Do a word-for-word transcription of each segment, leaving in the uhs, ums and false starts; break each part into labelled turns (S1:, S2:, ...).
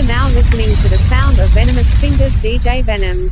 S1: now listening to the sound of Venomous Fingers D J Venoms.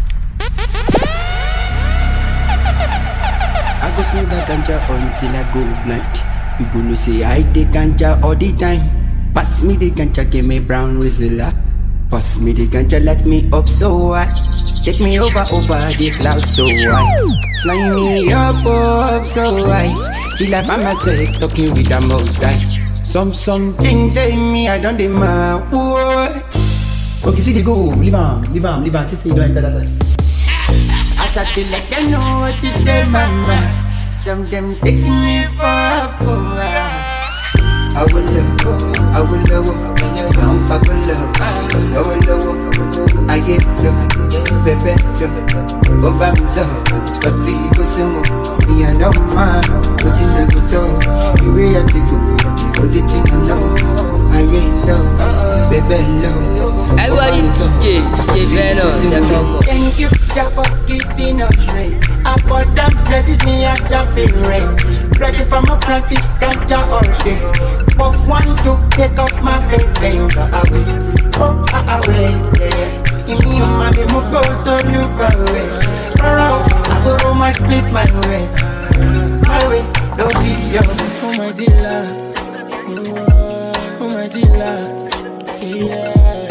S2: I go smoke that ganja until I go blunt. You gonna say I take ganja all the time. Pass me the ganja, give me brown Rizla. Pass me the ganja, let me up so high. Take me over, over the clouds so high. Fly me up, up so high. Till I find myself talking with the most high. Some, some things say me, I don't demand. What? Okay, see the go, leave on, leave on, leave on. Just say you don't enter that side. I start to let them know what to do, mama. Some them taking me for a fool. I will love, I will love, I'm fucking love. I will love, I get love, baby love. Over me so, Scotty go some me and no man. What in the good dog, the way I take go, the only thing I know. I ain't love, baby love.
S3: Everybody's D J, D J Venom, that's all.
S2: Thank you, Jah, for keeping us straight. I put them blesses me after feel rain. Ready for my practice, ganja all day. Puff one to take off my baby. Away, oh away, yeah. In me, man, they move go to you far away. Around, I go home, I split my way. My way, don't be young.
S4: Oh my dealer, oh my dealer, yeah.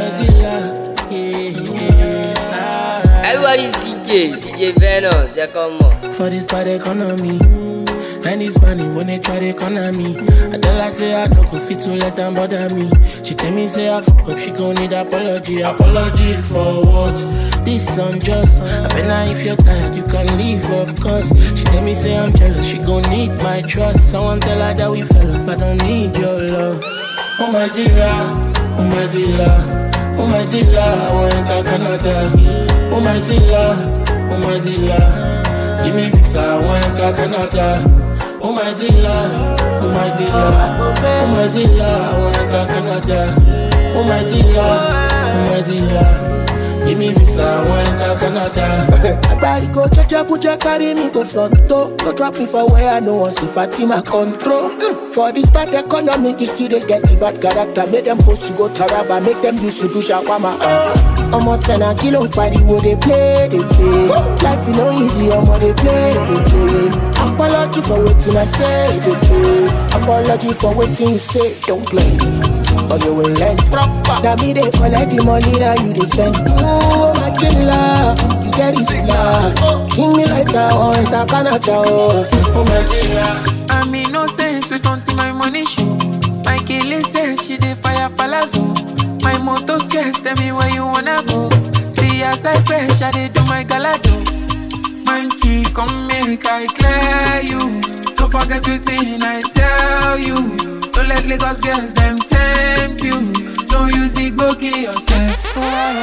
S3: Everybody's D J, D J Venom, they come on.
S4: For this bad economy, and this money when they try to economy. I tell her say I don't go fit to let them bother me. She tell me say I fuck up, she gon' need apology. Apology for what? This unjust. I bet now if you're tired, you can leave, of course. She tell me say I'm jealous, she gon' need my trust. Someone tell her that we fell off, I don't need your love. Oh my dealer, oh my dealer. Oh my dealer, I want enter Canada. Oh my dealer, oh my dealer, give me visa, I want enter Canada. Oh my dealer, oh my dealer, oh my dealer, I want enter Canada. Oh my dealer, oh my dealer, give me visa, I want enter Canada.
S5: I body go cha put your carry me go front door. Don't drop me for where I know one see Fatima control. Mm. For this bad economy, you still they get it bad character. Make them post to go Taraba, make them do to do shakwama. I'm a ten a kilo party where they play, they play. Life is no easy, I'm a they play, they play. Apology for waiting I say, they play. Apology for waiting you say, don't play. Or you will learn proper. Now me they collect the money, now you they spend. Oh my killer, you get it love. King me like that, oh and that Canada.
S4: Oh my dealer,
S6: I mean no sense, wait until my money show. My killing says she dey fire palazzo. My motor scarce, tell me where you wanna go. See as I fresh, I dey do my galado. My chick, come make I clear you. Don't forget everything I tell you. Don't let Lagos girls them tempt you. Don't use it, go kill yourself. Oh,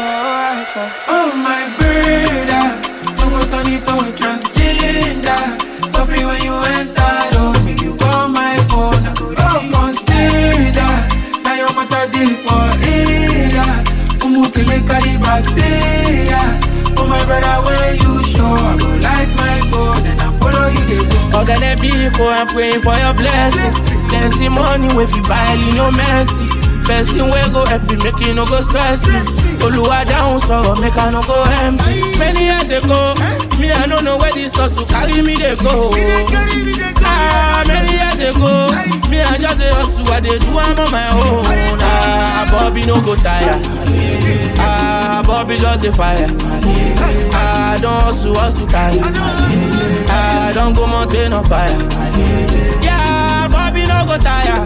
S6: oh my brother, don't go turn it to transgender. Suffering when you enter, don't make you call my phone. I go oh, consider now your matter day for area. Umukele carry bacteria. Oh my brother, when you show, I go light my boat and I follow you this.
S4: Organic people, I'm praying for your blessings. Plenty money if you buy, you no mercy. Best thing we go happy, make you no go stress me. Oluwa down so make I no go empty. Many years ago, me I don't know where this sauce to carry me they go. Ah, many years ago, me I just a hustle, what they do I'm on my own. Ah, Bobby no go tire. Ah, Bobby just a fire. Ah, don't hustle, hustle tire. Ah, don't go mountain on fire. Yeah, Bobby no go tire.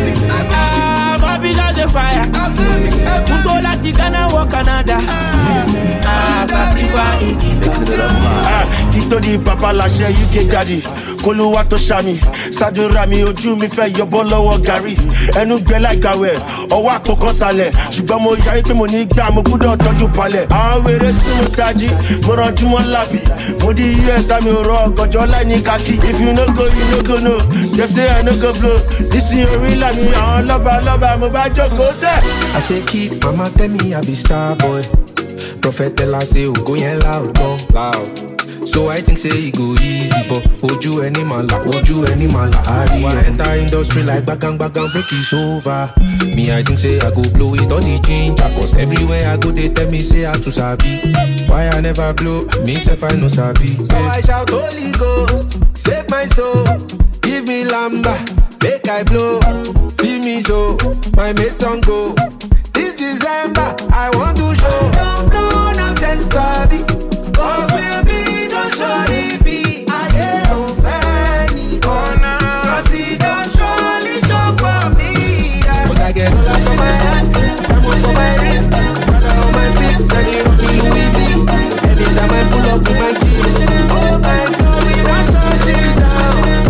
S4: Ah, Bobby just a fire. Go lati Ghana or Canada. Ah, Sasifa Indi.
S7: Ah, Kito di Papa Lashe U K daddy. Koluwa to Shami. Sadura mi ojú mi fẹ́ yọbọ́ lọ́wọ́ gàrí. Ẹnu gbẹ láìgbàwẹ̀, ọwọ́ àkókò sálẹ̀. Ṣùgbọ́n mo yarí pé mo ní gbà mo gbúdọ̀ tọ́jú palẹ̀. Àwọn wèrè súnmọ́ tají, mo rànjú mọ́ lábì. Mo di U S àmì òrò ọ̀gànjọ́ láì ní kàkí. If you no go, you no go no. Dem say I no go blow. Nísìnyí orí làmì àwọn lọ́ba lọ́ba mo bá jókòó tẹ̀.
S8: I say keep mama tell me I be star boy. Prophet tell her say oh go yen loud, go loud. So I think say it go easy, but oju any man la, oju any man la. I enter industry like bagang bagang, break is over. Me I think say I go blow it all the ginger, cause everywhere I go they tell me say I too sabi. Why I never blow, me self I no sabi. So I shout Holy Ghost, save my soul, give me lamba, make I blow. See me so, my mates don't go. This December, I want to show. Don't blow, not then sabi. Oh baby, don't show it be. I ain't fanny corner. Cause he don't surely show for me. Cause I get all up on my hand, I'm on for my wrist, brother on my feet, steady rocking Louis V. Anytime I pull up with my keys, oh my God, we don't shut it down.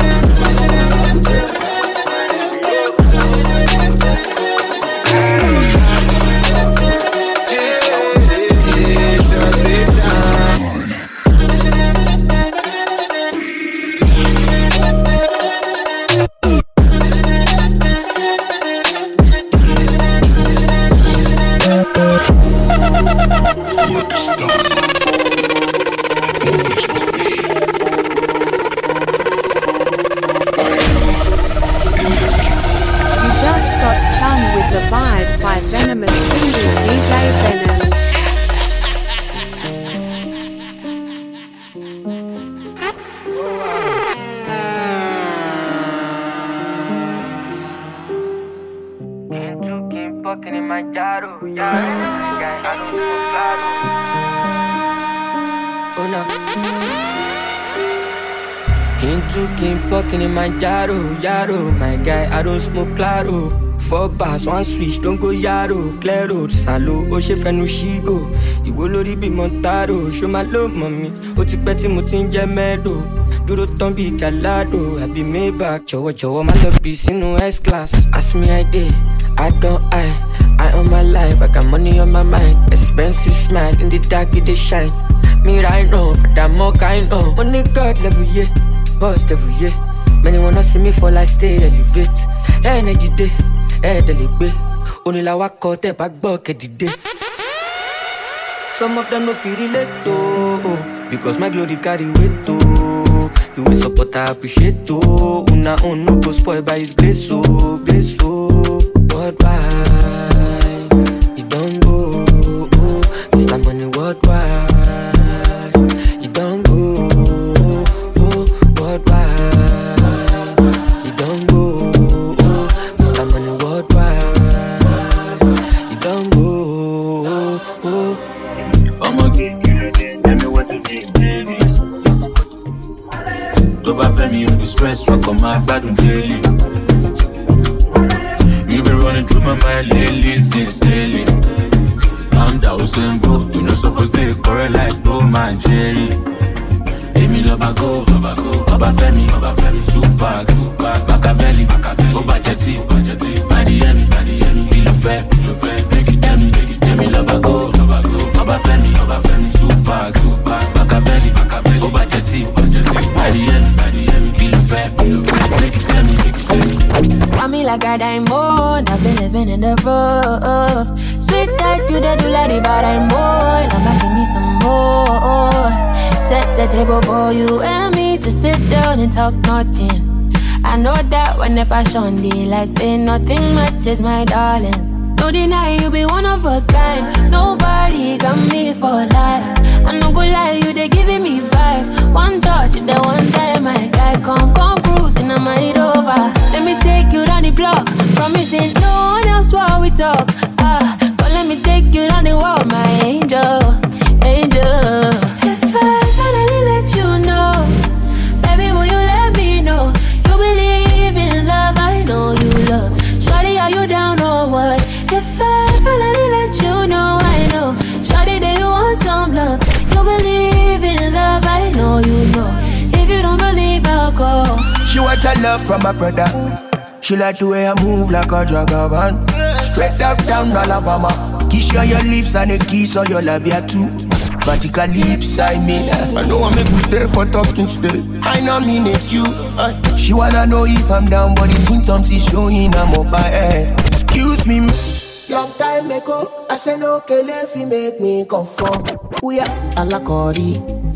S9: Yaro, yaro, my guy, I don't smoke claro. Four bars, one switch, don't go yaro. Claro, salo, o she fenu shigo. Iwo lori bi montaro, show my love, mommy. O ti pẹ́ tí mo ti ń jẹ mẹ́dò. Dúró tán bí galado, I be Maybach. Jọ̀wọ́, jọ̀wọ́, my love be sínú S-class. Ask me I did, I don't I. I own my life, I got money on my mind. Expensive smile, in the dark it dey shine. Me right now, but I'm more kind of. Money God level, yeah, boss level, yeah. Many wanna see me fall, I stay elevate. Energy day, eh, delibe. Only la wako te back bucket day. Some of them no feel relate to, because my glory carry weight to. You will support, I appreciate to. Una on no go spoiled by his grace, so grace, so. Worldwide, you don't go. Mister Money worldwide. Stress, fuck on my bad daily. You been running through my mind lately, sincerely. I'm down simple, you know supposed to correct like Tom and Jerry. Hey, me love I go, love I go. Oba Femi, Oba Femi, Tupac, Tupac, Machiavelli, Machiavelli, Oba Jetty, Oba Jetty, Mighty Emmy, Mighty Emmy, Kilo Fair, Kilo Fair, make it tell me, make it tell me love I go, love I go. Oba Femi, Oba Femi, Tupac, Tupac, Machiavelli, Machiavelli, Oba Jetty, Oba Jetty, Mighty Emmy, Mighty Emmy, Kilo Fair, Kilo Fair, make it tell me, make it tell me.
S10: Want me like a diamond, I've been living in the rough. Sweet that you the do like the bad I'm boy, now back give me some more. Set the table for you and me to sit down and talk nothing. I know that when the passion daylight say nothing much is my darling. No deny you be one of a kind. Nobody got me for life. I no go lie, you they giving me vibe. One touch, the one time my guy come come cruising, I'm it over. Let me take you down the block. Promising no one else while we talk. Ah, but let me take you down the wall, my angel, angel. If I finally let you know, baby, will you let me know? You believe in love, I know you love. Shawty, are you down or what? If I finally let you know, I know. Shawty, do you want some love? You believe in love, I know you know. If you don't believe, I'll go.
S5: She want a love from my brother. She like the way I move like a jagaban. Straight up down Alabama. Kiss you on your lips and a kiss on your labia too. Vertical lips, I mean. I know I make me there for talking still. I know mean it's you. uh, She wanna know if I'm down, but the symptoms is showing I'm up my head. Excuse me. Long time ago, I said no, okay, if you make me conform. We are Alakori.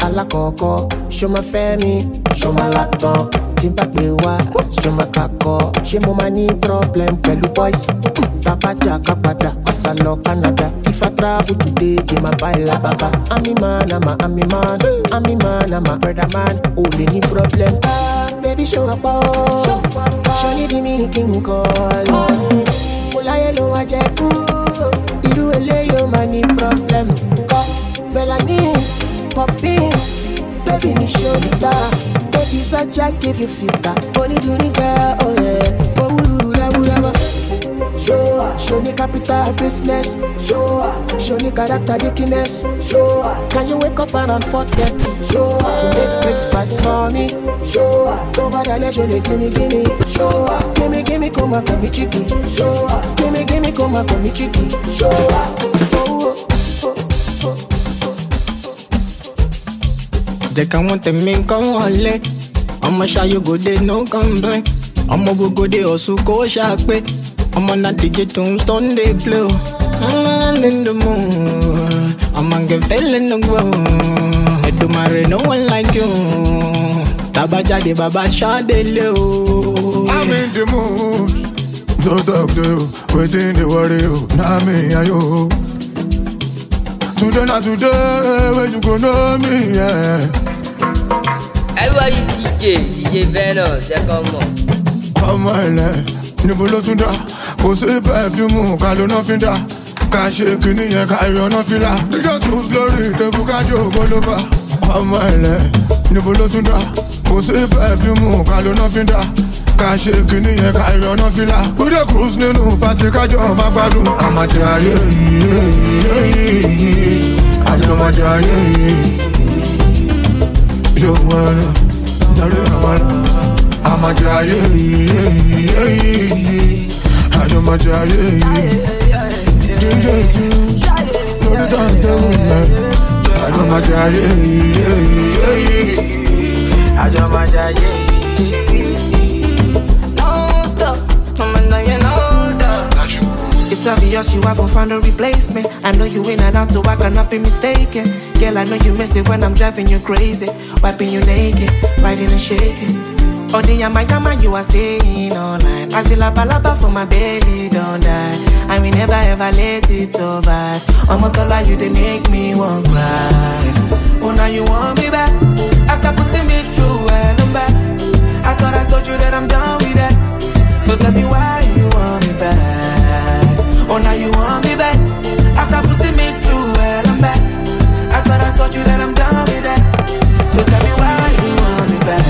S5: alakoko. Show my family, show my laptop. Timba bewa, show my kako. She mo money problem, pelu boys. Papa jaka pada, asalo Canada. If I travel today, give my baila baba. I'm a man, I'm a, I'm a man. I'm a man, I'm a brother man. Only any problem. Baby show up, oh. Show me the me king call. Mula yellow wajeku. Iru ele yo money problem. Melanie, popping. Baby me show me that. Baby such I give you feedback. Only do ni girl, oh yeah. Oh wuru la wuru la. Show her, show me capital business. Show her, show me character weakness. Show her, can you wake up around four thirty? Show her, to make breakfast for me. Show her, go by the leisure, gimme, gimme. Show her, gimme, gimme, come and come me chicky. Show her, gimme, gimme, come and come me chicky. Show her, oh, oh, oh, oh.
S11: They can want them in come on leg. I'ma show you go they no complain. I'ma go go they also go sharp. I'ma not D J Tombstone they play. I'm in the mood. I'ma get fell in the ground. I do marry no one like you. Tabaja de baba shot de low.
S12: I'm in the mood. To talk to you, waiting the worry you. Now me and you. Today not today, where you go know me, yeah.
S3: Everybody's D J, D J Venom, c'est comment?
S12: Oh my lord, níbo ló tún dá? Kò sí perfume, ká ló ná fi dá. Ká ṣe kíní yẹn, ká yọ ná fi là. Díjọ́ tún lórí tẹ́bù ká jó gbólóbá. Oh my lord, níbo ló tún dá? Kò sí perfume, ká ló ná fi dá. Ká ṣe kíní yẹn, ká yọ ná fi là. We dey cruise nínú pàtí kájọ máa gbádùn. Àmàjẹ ayé yìí, àjọmọ̀jẹ ayé yìí. Joanna, Dari Havana, I'm a jaye, I don't a jaye. D J Tunes, no the time to win. I don't a jaye, I don't a jaye.
S9: No stop, come on now you no stop. It's obvious you haven't found a replacement. I know you in and out, so I cannot be mistaken. Girl, I know you miss it when I'm driving you crazy. Wiping you naked, riding and shaking. Oh, the yama yama you are saying online. I see la balaba for my belly, don't die. I will never ever let it survive. I'm a dollar, you they make me want cry. Oh, now you want me back. After putting me through hell and back. I thought I told you that I'm done with that. So tell me why you want me back. Oh, now you want me back. After putting me through hell and back. I thought I told you that I'm done with that. So tell me why you want me back.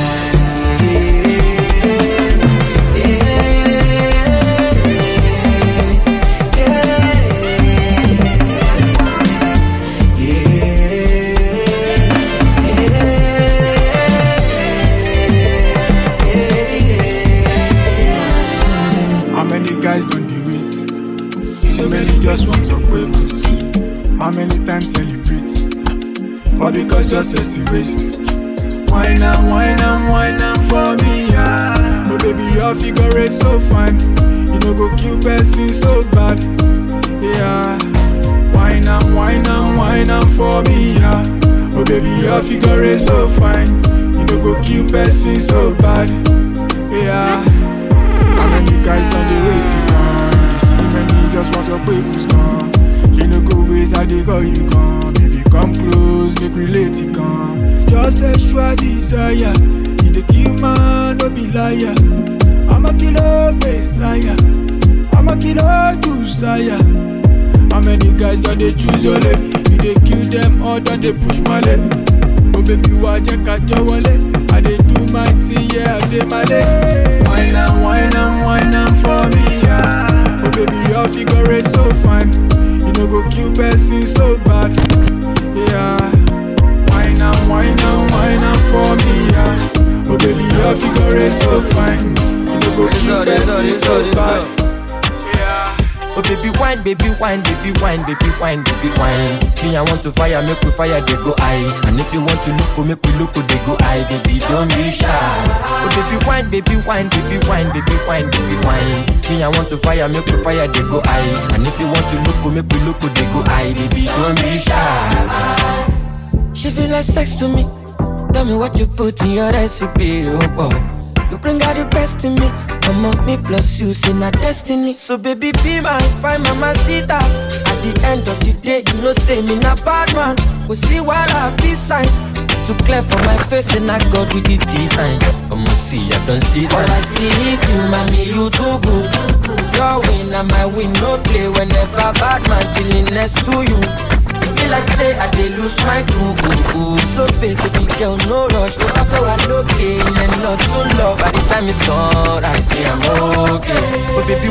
S12: How many guys don't do it? So many just want to quit. How many times celebrate? But because you're just the waste. Wine and wine and wine and for me, yeah. Oh baby, your figure is so fine. You know go kill person so bad, yeah. Wine and wine and wine and for me, yeah. Oh baby, your figure is so fine. You know go kill person so bad, yeah. How many guys done the way to come? You see many just want your papers gone. You know go ways how they call you gone. Come close, make relate it come. Your sexual desire, you the kill man, no be liar. I'm a killer messiah, I'm a killer desire. How many guys that they choose your leg? You they kill them or that they push my leg? Oh baby, why you catch your wallet? I they do my thing, yeah, I they my leg. Wine and wine and wine and for me, yeah. Oh baby, your figure is so fine. You know go kill person so bad. Yeah, wine and wine and wine and for me, yeah. Oh baby, your figure is so fine. You know go keep person so bad. Yeah.
S9: Oh baby wine, baby wine, baby wine, baby wine, baby wine. Me I want to fire, make we fire, they go high. And if you want to look, make we look, they go high. Baby, don't be shy. Oh baby wine, baby wine, baby wine, baby wine, baby wine. Me I want to fire, make we fire, they go high. And if you want to look, make we look, they go high. Baby, don't be shy. she feel like sex to me. Tell me what you put in your recipe, oh boy. You bring out the best in me. Come on, me plus you, see my destiny. So baby, be mine, find mama sita. At the end of the day, you know say me not bad man. Go see what I be sign. Too clear for my face and I got with the design. Come on, see, I don't see sign. All I see is you, mommy, you too good. Your win and my win, no play. Whenever bad man chilling next to you. Feel like say I did lose my cool, cool, cool. Slow pace, baby girl, no rush. No after I look in and not to love. By the time it's on, I say I'm okay. But baby,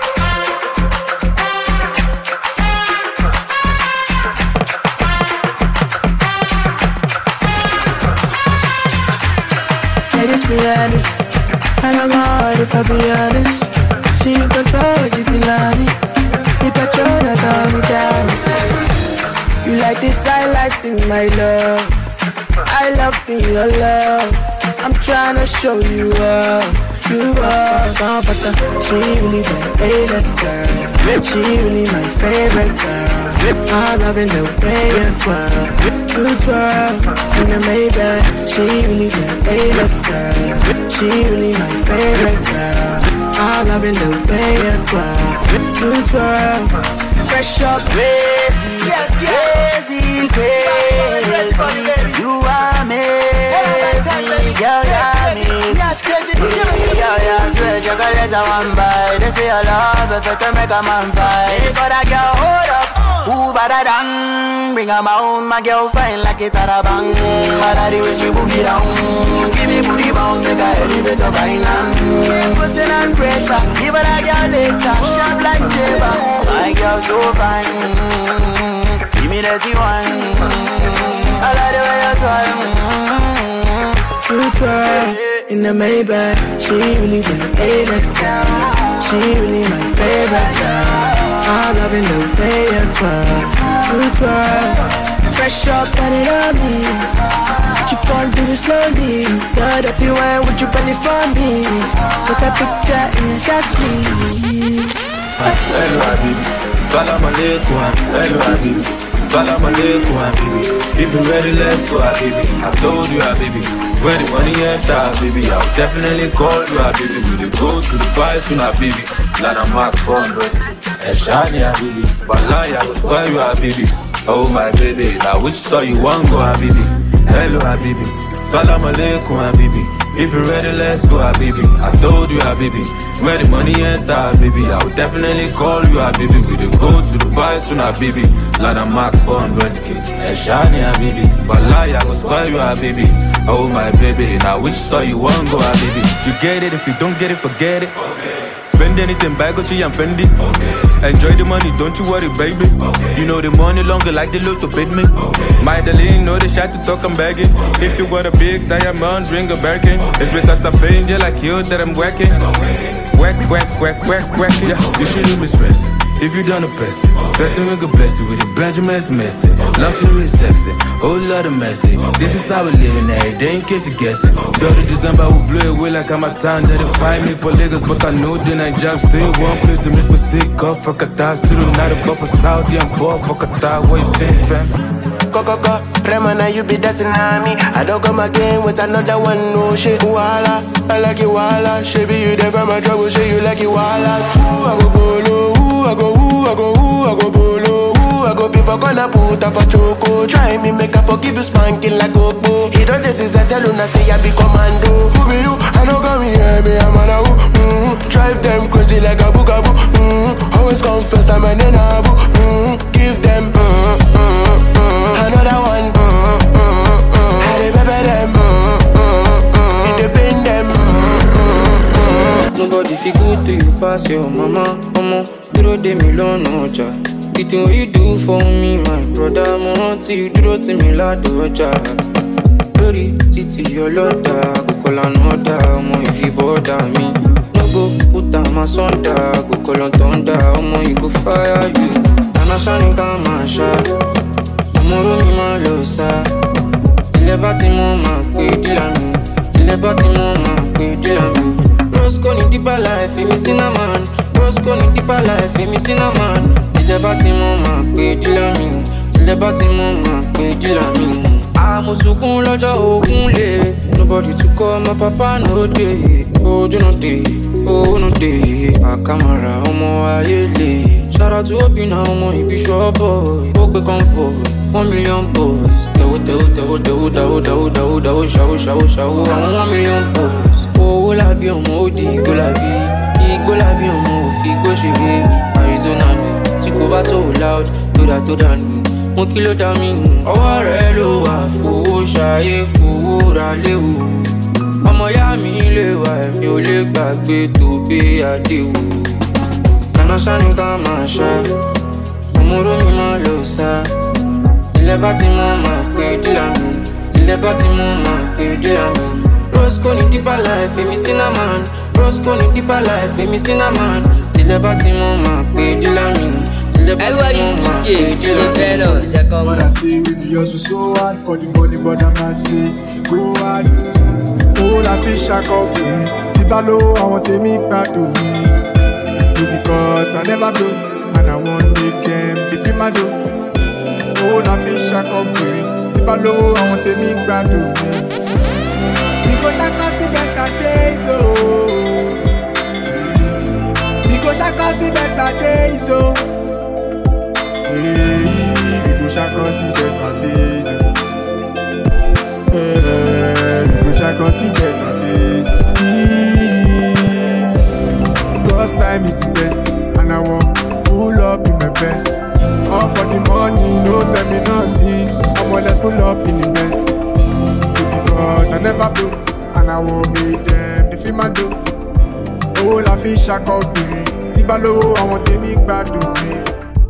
S13: ladies be honest, and I'm hard if I be honest. She in control, she feel like it. The petrol that got me down. You like this, I like thing, my love. I love being your love. I'm tryna show you up, you up. She really my latest girl. She really my favorite girl. I'm loving the way you twirl, you twirl in the Maybach. She really my latest girl. She really my favorite girl. I'm loving the way you twirl, you twirl. Fresh up, crazy, yes, crazy, crazy. You are amazing, girl, you're amazing. Girl, you're sweet, chocolate I want buy. They say I love it, better make a man fight. But I girl, hold up, who better than? Bring her my own, my girl fine like it at a bang. Harder the way she boogie down. Give me booty bounce, make her elevate her finance. Putting on pressure, give her a girl later. Sharp like saber, my girl so fine. Give me that one. I like the way you twirl. You twirl in the Maybach. She really the latest girl. She really my favorite girl. I'm loving the way you twirl. You twirl. Fresh up and it on me. Keep on doing it slowly. The dirty wine, would you bend it for me? Put a picture in your shot sleeve.
S14: Hello Habibi, Salam Alaikum. Hello Habibi, Salam Alaikum Habibi. If you're ready, let's go Habibi. I told you Habibi, when the money enter Habibi, I'll definitely call you Habibi. We will go to the bar soon Habibi. Lana Mark Conrad, Eshani Habibi. Wallahi I will spoil you Habibi. Oh my baby, now which store you want go Habibi? Hello Habibi, Salam Alaikum Habibi. If you're ready, let's go, Habibi. I told you, Habibi. When the money enter, Habibi, I will definitely call you, Habibi. We will go to the bar soon, Habibi. Lana Max four hundred K. Eshani, Habibi. Wallahi, I will spoil you, Habibi. Oh, my baby. Now, which store you want go, Habibi?
S15: You get it, if you don't get it, forget it. Okay. Spend anything, buy Gucci and Fendi. Okay. Enjoy the money, don't you worry, baby. Okay. You know the money longer like the look to pay me. Okay. My darling, know the shot to talk, I'm begging. Okay. If you want a big diamond, ring a Birkin. It's because I'm paying you like you that I'm working. Okay. Work, work, work, work, work. Yeah, you shouldn't be stressing. If you done a person, person will go bless you with a Benjamin's messy. Luxury sexy, whole lot of messy. This is how we living every day in case you guessing. Dirty December will blow away like I'm a town. They don't find me for Lagos, but I know then I just stay one place to make me sick. Off for Qatar, still not a go for Saudi and ball for Qatar. What you saying, fam?
S5: Coco, Remana, you be dancing on me. I don't come again with another one, no shit. Walla, I like you, Walla. She be you there from my trouble, she you like you, Walla. Ooh, I go bolo, ooh, I go, ooh, I go, ooh, I go bolo, ooh, I go people gonna put up a choco. Try me, make I forgive you, spanking like Gopo. He don't taste his Luna, say I be commando. Who be you? I know come here, me, I'm on a who. Mm-hmm. Drive them crazy like a boogaboo. Mm-hmm. Always confess I'm an enaboo. Mm-hmm. Give them, mm-hmm. Another one, mm, mm, mm. How they pepper them, mm, mm, mm. They pain them, mm, mm, mm.
S16: Nobody feel good to you pass your mama, mama. Duro de mi lono ja. The thing what you do for me, my brother. Mo rántí you dúró tì mí ládọjà. Lórí títí ọlọ́dà, kòkó lànà ọ̀dà, ọmọ ìfibọ́dà mi. No go put am asunder, kòkó lọ́ntọ̀ndà, ọmọ ìgò fire you. Àná sani ká máa ṣá. Moro mi máa lọ sá. Tilẹ̀ bá ti mọ́ máa pé dílà mi. Tilẹ̀ bá ti mọ́ máa pé dílà mi. Roscoe ní deeper life, èmi cinnamon. Roscoe ní deeper life, èmi cinnamon. Tilẹ̀ bá ti mọ́ máa pé dílà mi. Tilẹ̀ bá ti mọ́ máa pé dílà mi. mo sunkún lọ́jọ́ ogun lè. Nobody to call my papa no day. Oh, you know day, oh, no day. Akamara, ọmọ ayé lè. Shout out to Obina, ọmọ ibi ṣọ́bọ̀. Ó gbé comfort, one million boys. Tẹ̀wó tẹ̀wó tẹ̀wó tẹ̀wó dáwó dáwó dáwó dáwó ṣàwó ṣàwó ṣàwó. Àwọn one million boys. Owó làbí ọmọ ó di igbó làbí. Igbó làbí ọmọ òfin igbó ṣeré. Arizona ni tí kò bá so loud tó dà tó dà nù. Mo kí ló dá mi hùn. Ọwọ́ rẹ̀ ló wà fowó ṣayé fowó ra léwu. Ọmọ yá mi lè wà ẹ̀mí ò lè gbàgbé tó gbé àdéhùn. Kàná sani ká máa ṣá, ọmọ oró mi máa lọ sá. Tilẹ̀ bá ti mọ́ máa pé díà mi, tilẹ̀ bá ti mọ́ máa pé díà mi. Roscoe ní deeper life, èmi cinnamon. Roscoe ní deeper life, èmi cinnamon. Tilẹ̀ bá ti mọ́ máa pé díà mi.
S3: Everybody's D J, D J Venom, they come.
S12: But I say we be hustle so hard for the money, but I'm not say go hard. Oh, la fish I call me. Tibalo, I want to meet back to me. Because I never blow, and I want make them they feel my dough. Oh, la fish I call me. Tibalo, I want to meet back to me. Because I can see better days, oh. Because I can see better days, oh. Hey, we go shaka see better days. Hey, we go shaka see better days. Cause time is the best, and I want pull up in my best. All for the money, no tell me nothing. I'm all let's pull up in the best. So because I never blow, and I won't make them they feel my dough. Oh, la fish shaka up me. Tibalo, I want to make bad do me.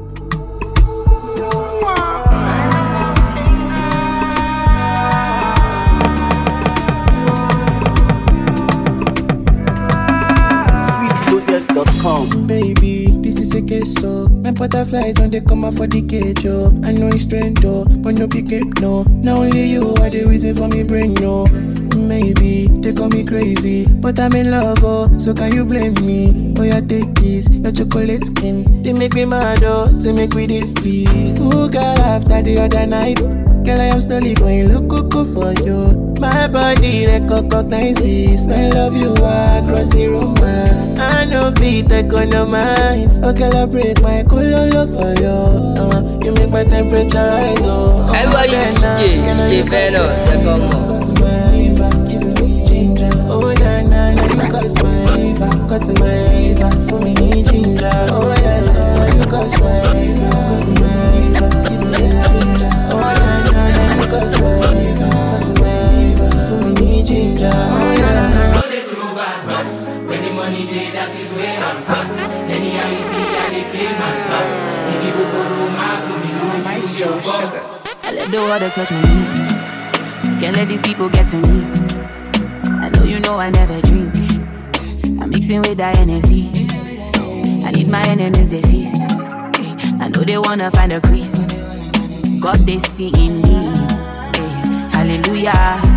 S13: Baby, this is a case so my butterflies don't they come out for the cage, yo. I know it's strange though, but no pick up, no. Not only you are the reason for me brain, no. Maybe they call me crazy, but I'm in love, oh. So can you blame me? Oh yeah, take this, your chocolate skin. They make me mad, oh, to make me the please. Who got after the other night? Girl, I am slowly going loco for you. My body recognize this. Smell of you across the room. I know feet economize. Oh, girl, I break my color for you. Uh, you make my temperature rise. Oh,
S3: everybody's D J, D J Venom, second one.
S13: Give me ginger. Oh, na na na, you cause my river. Cut my river for me ginger. Oh, yeah, yeah, you cause my river. Cut my river, give me ginger. Oh, na na na, you cause my river. Cut my river for me ginger. Oh, yeah, yeah.
S17: When the money day, that is where I'm at. Anyhow it be, I dey play my part. If you go go room, I go be room. My sugar.
S18: I let the water touch my knee. Can't let these people get to me. I know you know I never drink. I'm mixing with that N S C. I need my enemies to cease. I know they wanna find a crease. God they see in me. Hallelujah.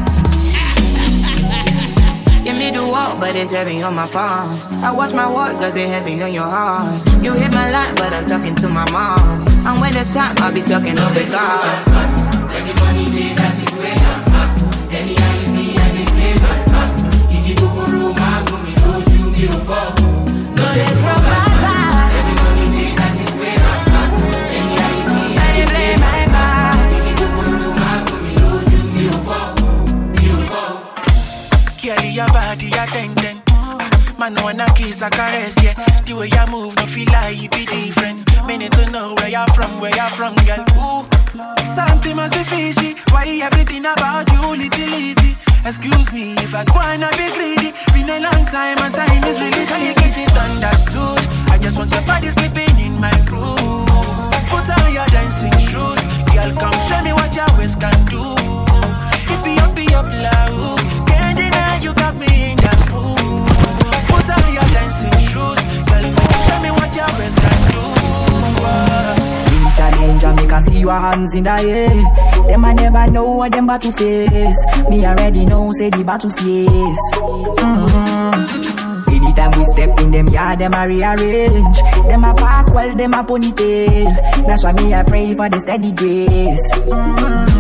S18: Give me the walk, but it's heavy on my palms. I watch my walk, cause it's heavy on your heart. You hit my line, but I'm talking to my mom. And when it's time, I'll be talking over God.
S17: When the money day, that is where I'm at. Anyhow you be, I dey play my part. If you go go room, I go me know you me no fall. No dey throw back back. When the money day, that is where I'm at. Anyhow you be, I dey play my part. If you go go room, I go me know you me no fall. Me no fall.
S6: Carry your body, a ten ten. Man, when I kiss, I caress, yeah. The way you move, no feel like you be different. Meaning to know where you're from, where you're from, girl. Ooh, something must be fishy. Why everything about you, little little? Excuse me if I go and I be greedy. Been a long time and time is really tight. Get it understood. I just want your body sleeping in my room. Put on your dancing shoes. Girl, come show me what your waist can do. Hippie up, hippie up, loud. Can't deny you got me in that mood. Put on your dancing shoes. Girl, show me what your waist can do.
S18: Really challenge and make I see your hands in the air. Them I never know what them battle face. Me already know, say the battle face. Mm-hmm. Anytime we step in them yard, them I rearrange. Them I park well, them I ponytail. That's why me I pray for the steady grace. Mm-hmm.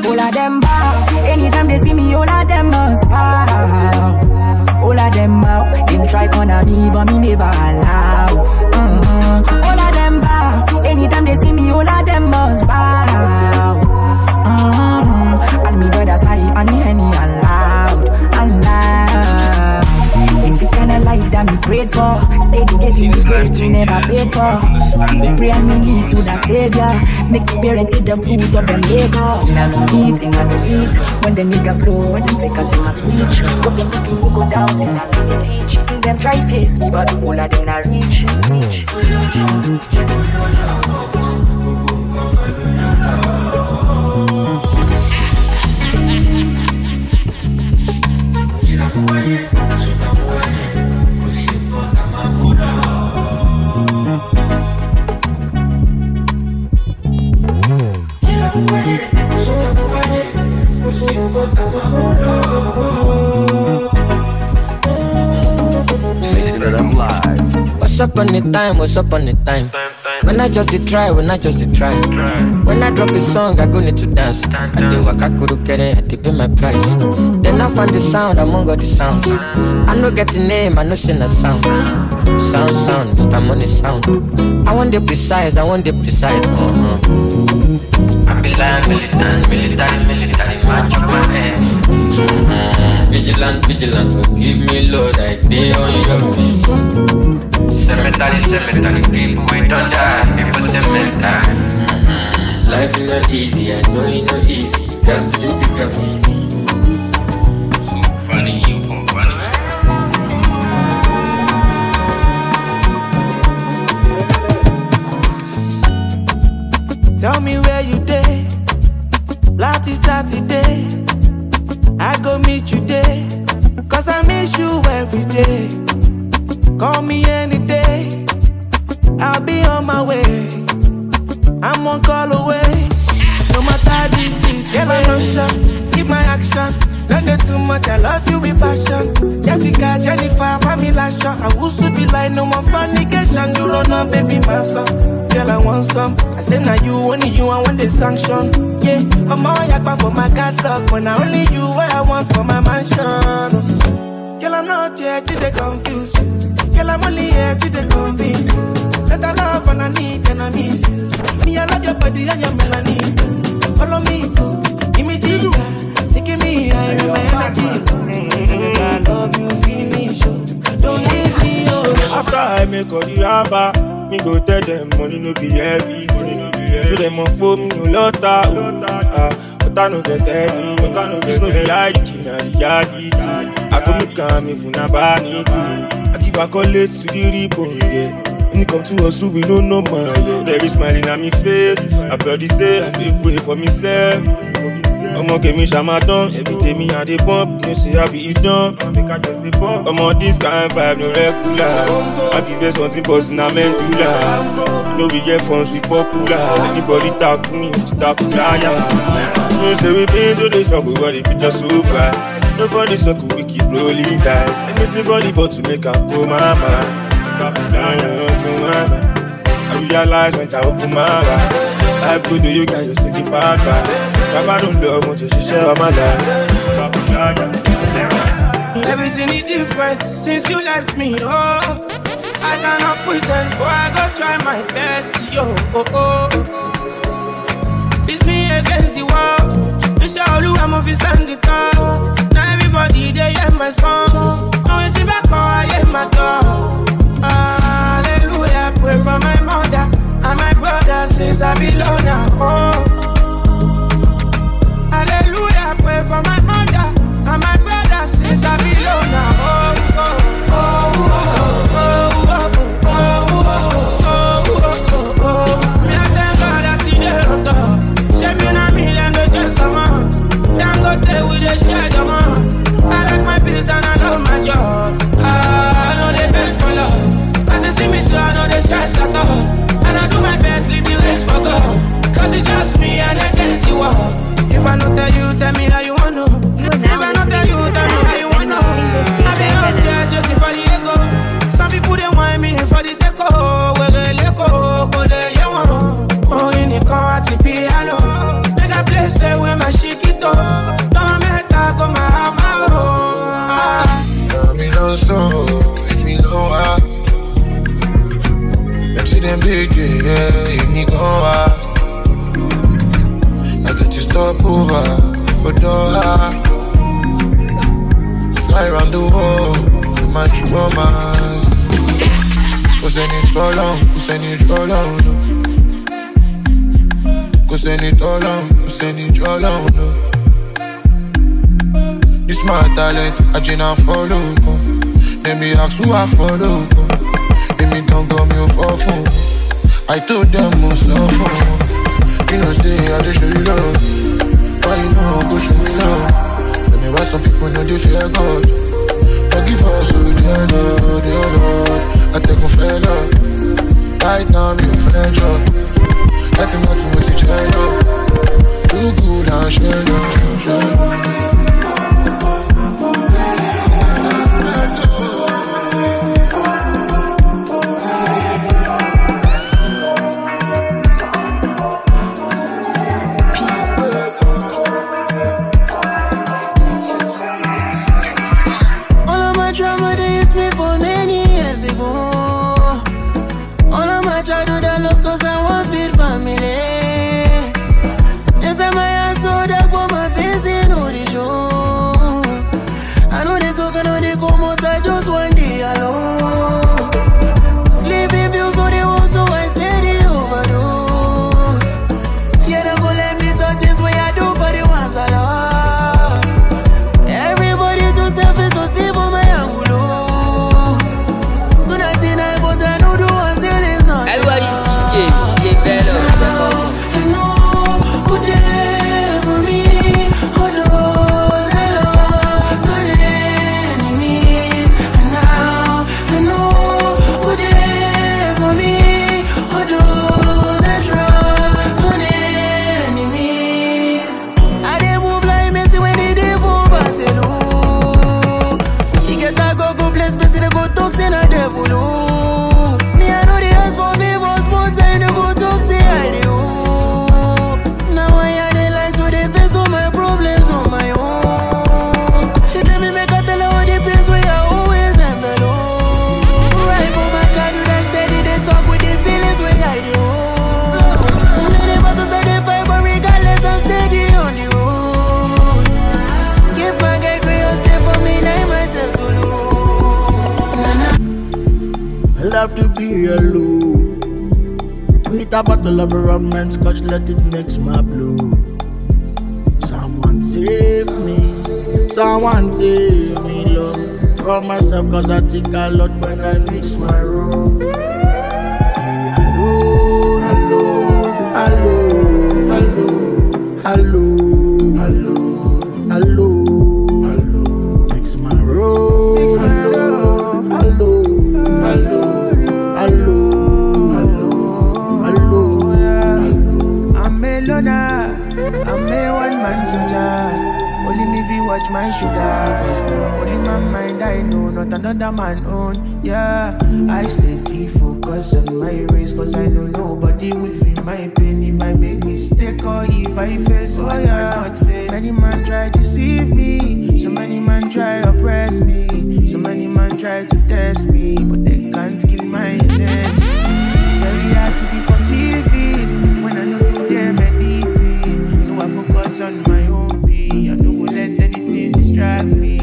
S18: All of them bow. Anytime they see me, all of them must bow. All of them bow. Them try corner me, but me never allow. Mm-hmm. All of them bow. Anytime they see me, all of them must bow. Mm-hmm. And me brothers high and me henny aloud, aloud. It's the kind of life that me prayed for. Steady getting the grace we never paid for. Pray and me knees to the Savior. Make the parents eat the food of them labor. Inna me eating and me eat. When the nigga blow, when them fakers them a switch. Come the fucking you go down, sit down let me teach. Them try face me, but all of them not reach. Reach.
S19: Mixing it up live.
S9: What's up on the time? What's up on the time? When I just did try, when I just did try. When I drop a song, I go need to dance. I did waka kuru kere, I did pay my price. Then I find the sound among all the sounds. I no get a name, I no sing a sound. Sound, sound, Mister Money sound. I want the precise, I want the precise. Uh-huh. I be like militant, military, military, match up my head. Mm-hmm. Vigilant, vigilant, forgive me, Lord, I stay on your peace. Cemetery, cemetery, people we don't die, people cemetery. Mm-hmm. Life is not easy, I know it's not easy, just to do pick up easy. Funny, you funny.
S6: Tell me where you day, last Saturday. I go meet you there, cause I miss you every day. Call me any day, I'll be on my way. I'm one call away, no matter the situation. Girl, I no shot, keep my action. Don't do too much, I love you with passion. Jessica, Jennifer, family last shot. I used to be like no more fornication. You run up, baby, my son. Girl, I want some. I say now you, only you, I want the sanction. Yeah, I'm all yakba for my catalog, but now only you, what I want for my mansion. Girl, I'm not here to they confuse you. Girl, I'm only here to they convince you that I love and I need and I miss you. Me, I love your body and your melanin. Follow me, go, give me ginger, taking me high with my energy. I love you, finish, don't leave me, oh.
S7: After I make all the rapper, me go tell them money no be everything. So them on phone me no lotta, ah, but I no get any. But I no get no be hygiene and reality. I go make am if una buy anything. I give accolades to the ribbon, yeah. When it come to us, we don't know man, yeah. There is smiling at me face. I body say I pay way for myself. I'ma give me shamadon, every day me and they bump. You know say I be it done. I'm on this kind of vibe, no regular. I give us something bustin' a medulla. No we get funds, we popular. Anybody talk to me, talk to liar. You know say we been through the struggle, but the future so bright. Nobody circle, we keep rolling dice. Anything body but to make a go mama. I realize when I open my eyes. Life good to you guys, you see the bad vibe. I don't love much, she share my life.
S6: Everything is different since you left me, oh. I cannot pretend, but I go try my best, yo, oh, oh. It's me against the world. You say all you I'm of standing tall. Now everybody they hear my song. No it's back or I hear my dog. Hallelujah, pray for my mother and my brother since I belong now. Oh. Hallelujah, pray for my mother and my brother since I belong now. Oh, oh, oh, oh, oh, oh, oh, oh, oh, oh, oh. Me I thank God I see the on top. Shaping on me, them they just come on. Them go tell we they share them on. I like my bills and I love my job. Ah, I know they beg for love. As they see me so I know they stress at all. And I do my best, leave the rest for God.
S20: see them big, yeah, you me go out. I get to stop over for Doha. Fly around the world with my true romance. Go send it all on, go send it all on. Go send it all on, go send it all on. This my talent, I just follow. Let me ask who I follow. Let me don't go me for phone. I told them most of them. You know say I just show you love. Why you know go show me love? Let me why some people know they fear God. Forgive us, oh dear Lord, dear Lord. I take my fair love. Right now me a fair job. That's not too much to try love. Do good and share love, share love.
S5: To be alone with a bottle of rum and scotch, let it mix my blood. Someone save me, someone save me, Lord, from myself, cause I think a lot when I mix my rum. Hey, hello, hello, hello, hello, hello, hello, hello, hello, mix my rum, mix my rum, hello, hello. Hello, hello, hello, hello.
S13: I'm a loner, I'm a one-man soldier. Only me if you watch my shoulders. Only my mind I know, not another man own. Yeah, I stay focused on my race, cause I know nobody will feel my pain if I make mistake or if I fail. So I cannot fail. Many man try to deceive me, so many man try oppress me, so many man try to test me, but they can't kill my energy. It's very hard to be forgiving when I know you them anything. So I focus on my own peace. I don't let anything distract me.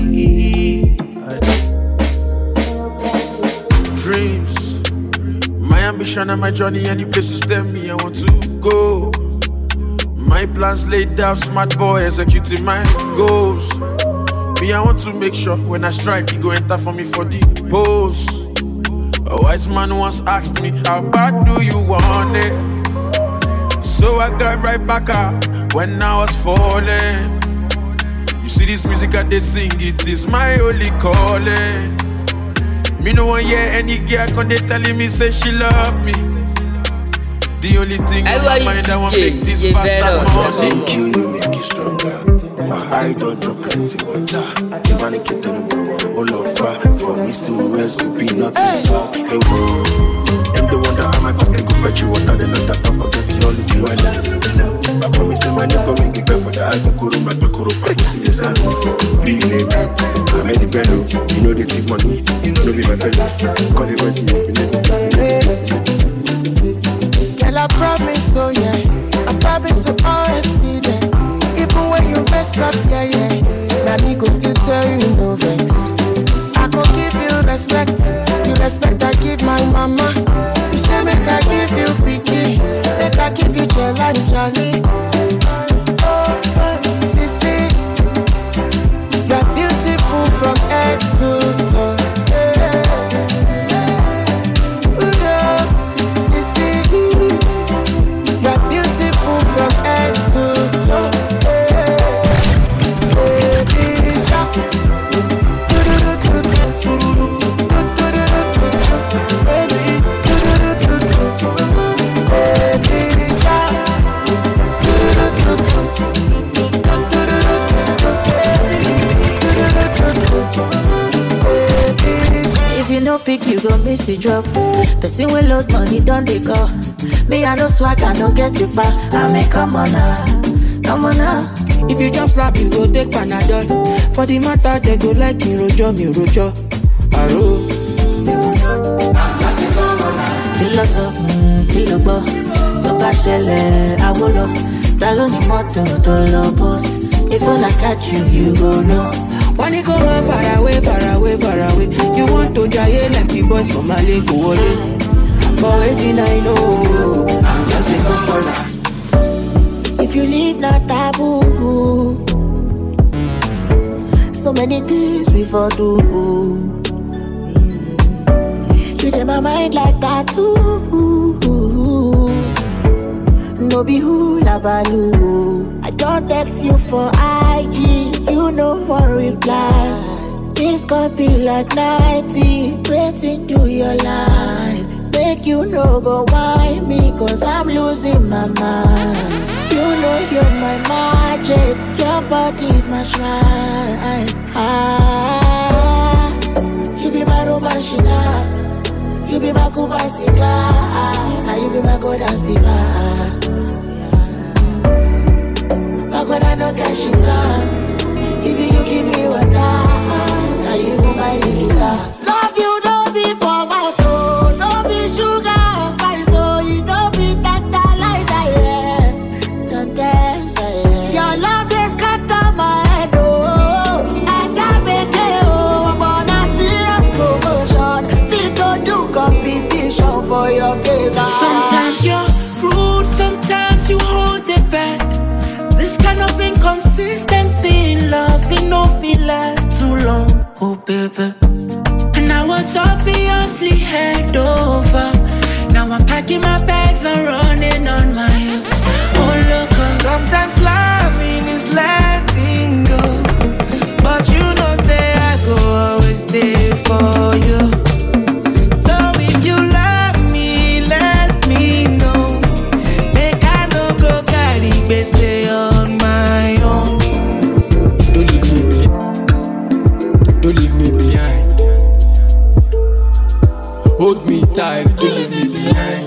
S21: Dreams, my ambition and my journey, and the places tell me I want to go. My plans laid down, smart boy executing my goals. Me, I want to make sure when I strike, he go enter for me for the pose. A wise man once asked me, how bad do you want it? So I got right back up when I was falling. You see this music that they sing, it is my only calling. Me no one hear any girl when they telling me say she love me. The only thing on my mind I want make this bastard money.
S20: Thank you, you make it stronger. My high don't drop plenty water. The money get the number all over. From east to west to be not to south. Hey whoa, them the one that I might pass they go fetch you water. They not that don't forget the only you I know. I promise my neighbor will be good for the I go kuru my bakuru. But you see the sun. Big name, I'm Eddie Bello. You know they take money. You know be my fellow. Call the voice in your finette.
S13: I promise, oh yeah. I promise to always be there. Even when you mess up, yeah, yeah. Now me go still tell you no vex. I go give you respect. You respect I give my mama. You say make I give you picky. Make I give you gel and jolly. Oh, Sissy, you're beautiful from head to toe.
S1: No pick, you gon' miss the drop. Person will load money, don't they go? Me, I no swag, I no get it back. I mean, come on now, come on now.
S13: If you jump slap, you go take Panadol. For the matter, they go like you rojo, me rojo. Aro.
S1: Kilo so, kilo bo. To ba shele, I will up. Talo ni moto, to lo post. If I catch you, you go know.
S13: When you go run far away, far away, far away. You want to jail like the boys from Malay, go away. But waiting, I know I'm just a couple.
S1: If you leave, not taboo. So many things we for do. Treat in my mind like that too. No be hula baloo. I don't text you for I G. You no one reply. This could be like ninety. Waiting to your line. Make you know go why me. Cause I'm losing my mind. You know you're my magic. Your body's my shrine. Ah, you be my romanshina. You be my kubasika. Now you be my godasika. But when I know cash in hand, if you give me water, now you go my nigga. Love you, don't be for my toe. Don't be sugar, spice, so you don't be tantalizer, yeah. Tantalizer, yeah. Your love just cut on my head, oh. And I make it, oh. I'm on a serious promotion. Fit to do competition for your case.
S13: Sometimes you're rude, sometimes you hold it back. This kind of inconsistency in love, it no feel last too long, oh baby. And I was obviously head over. Now I'm packing my bags and running on my own. Oh look, sometimes loving is letting go, but you know say I go always stay for you. So if you love me, let me know. Make I no go carry bese on my own.
S8: Don't leave me behind. Don't leave me behind. Hold me tight. Don't leave me behind.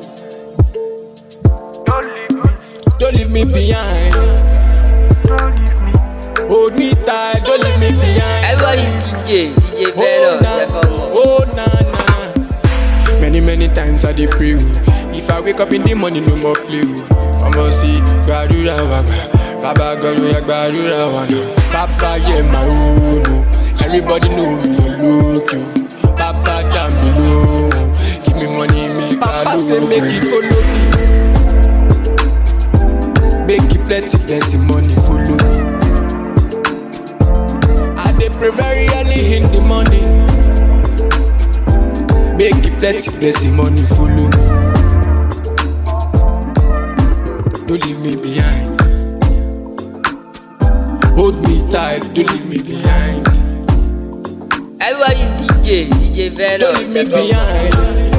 S8: Don't leave me. Don't leave me behind. Don't leave me. Hold me tight. Don't leave me behind.
S3: Everybody's D J, D J Venom.
S8: Oh na na na. Many many times I dey pray. If I wake up in the morning, no more play. I'ma see Gadura Waga. Baba Gadura Gadura Waga. Papa yeah my own. Everybody know me look you. Papa down below. Give me money, make Papa say make it follow me. Make it plenty, plenty money follow me. I dey pray very early in the morning. Make it plenty, plenty money follow me. Don't leave me behind. Hold me tight, don't leave me behind.
S3: Everybody's D J, D J Venom.
S8: Don't leave me behind.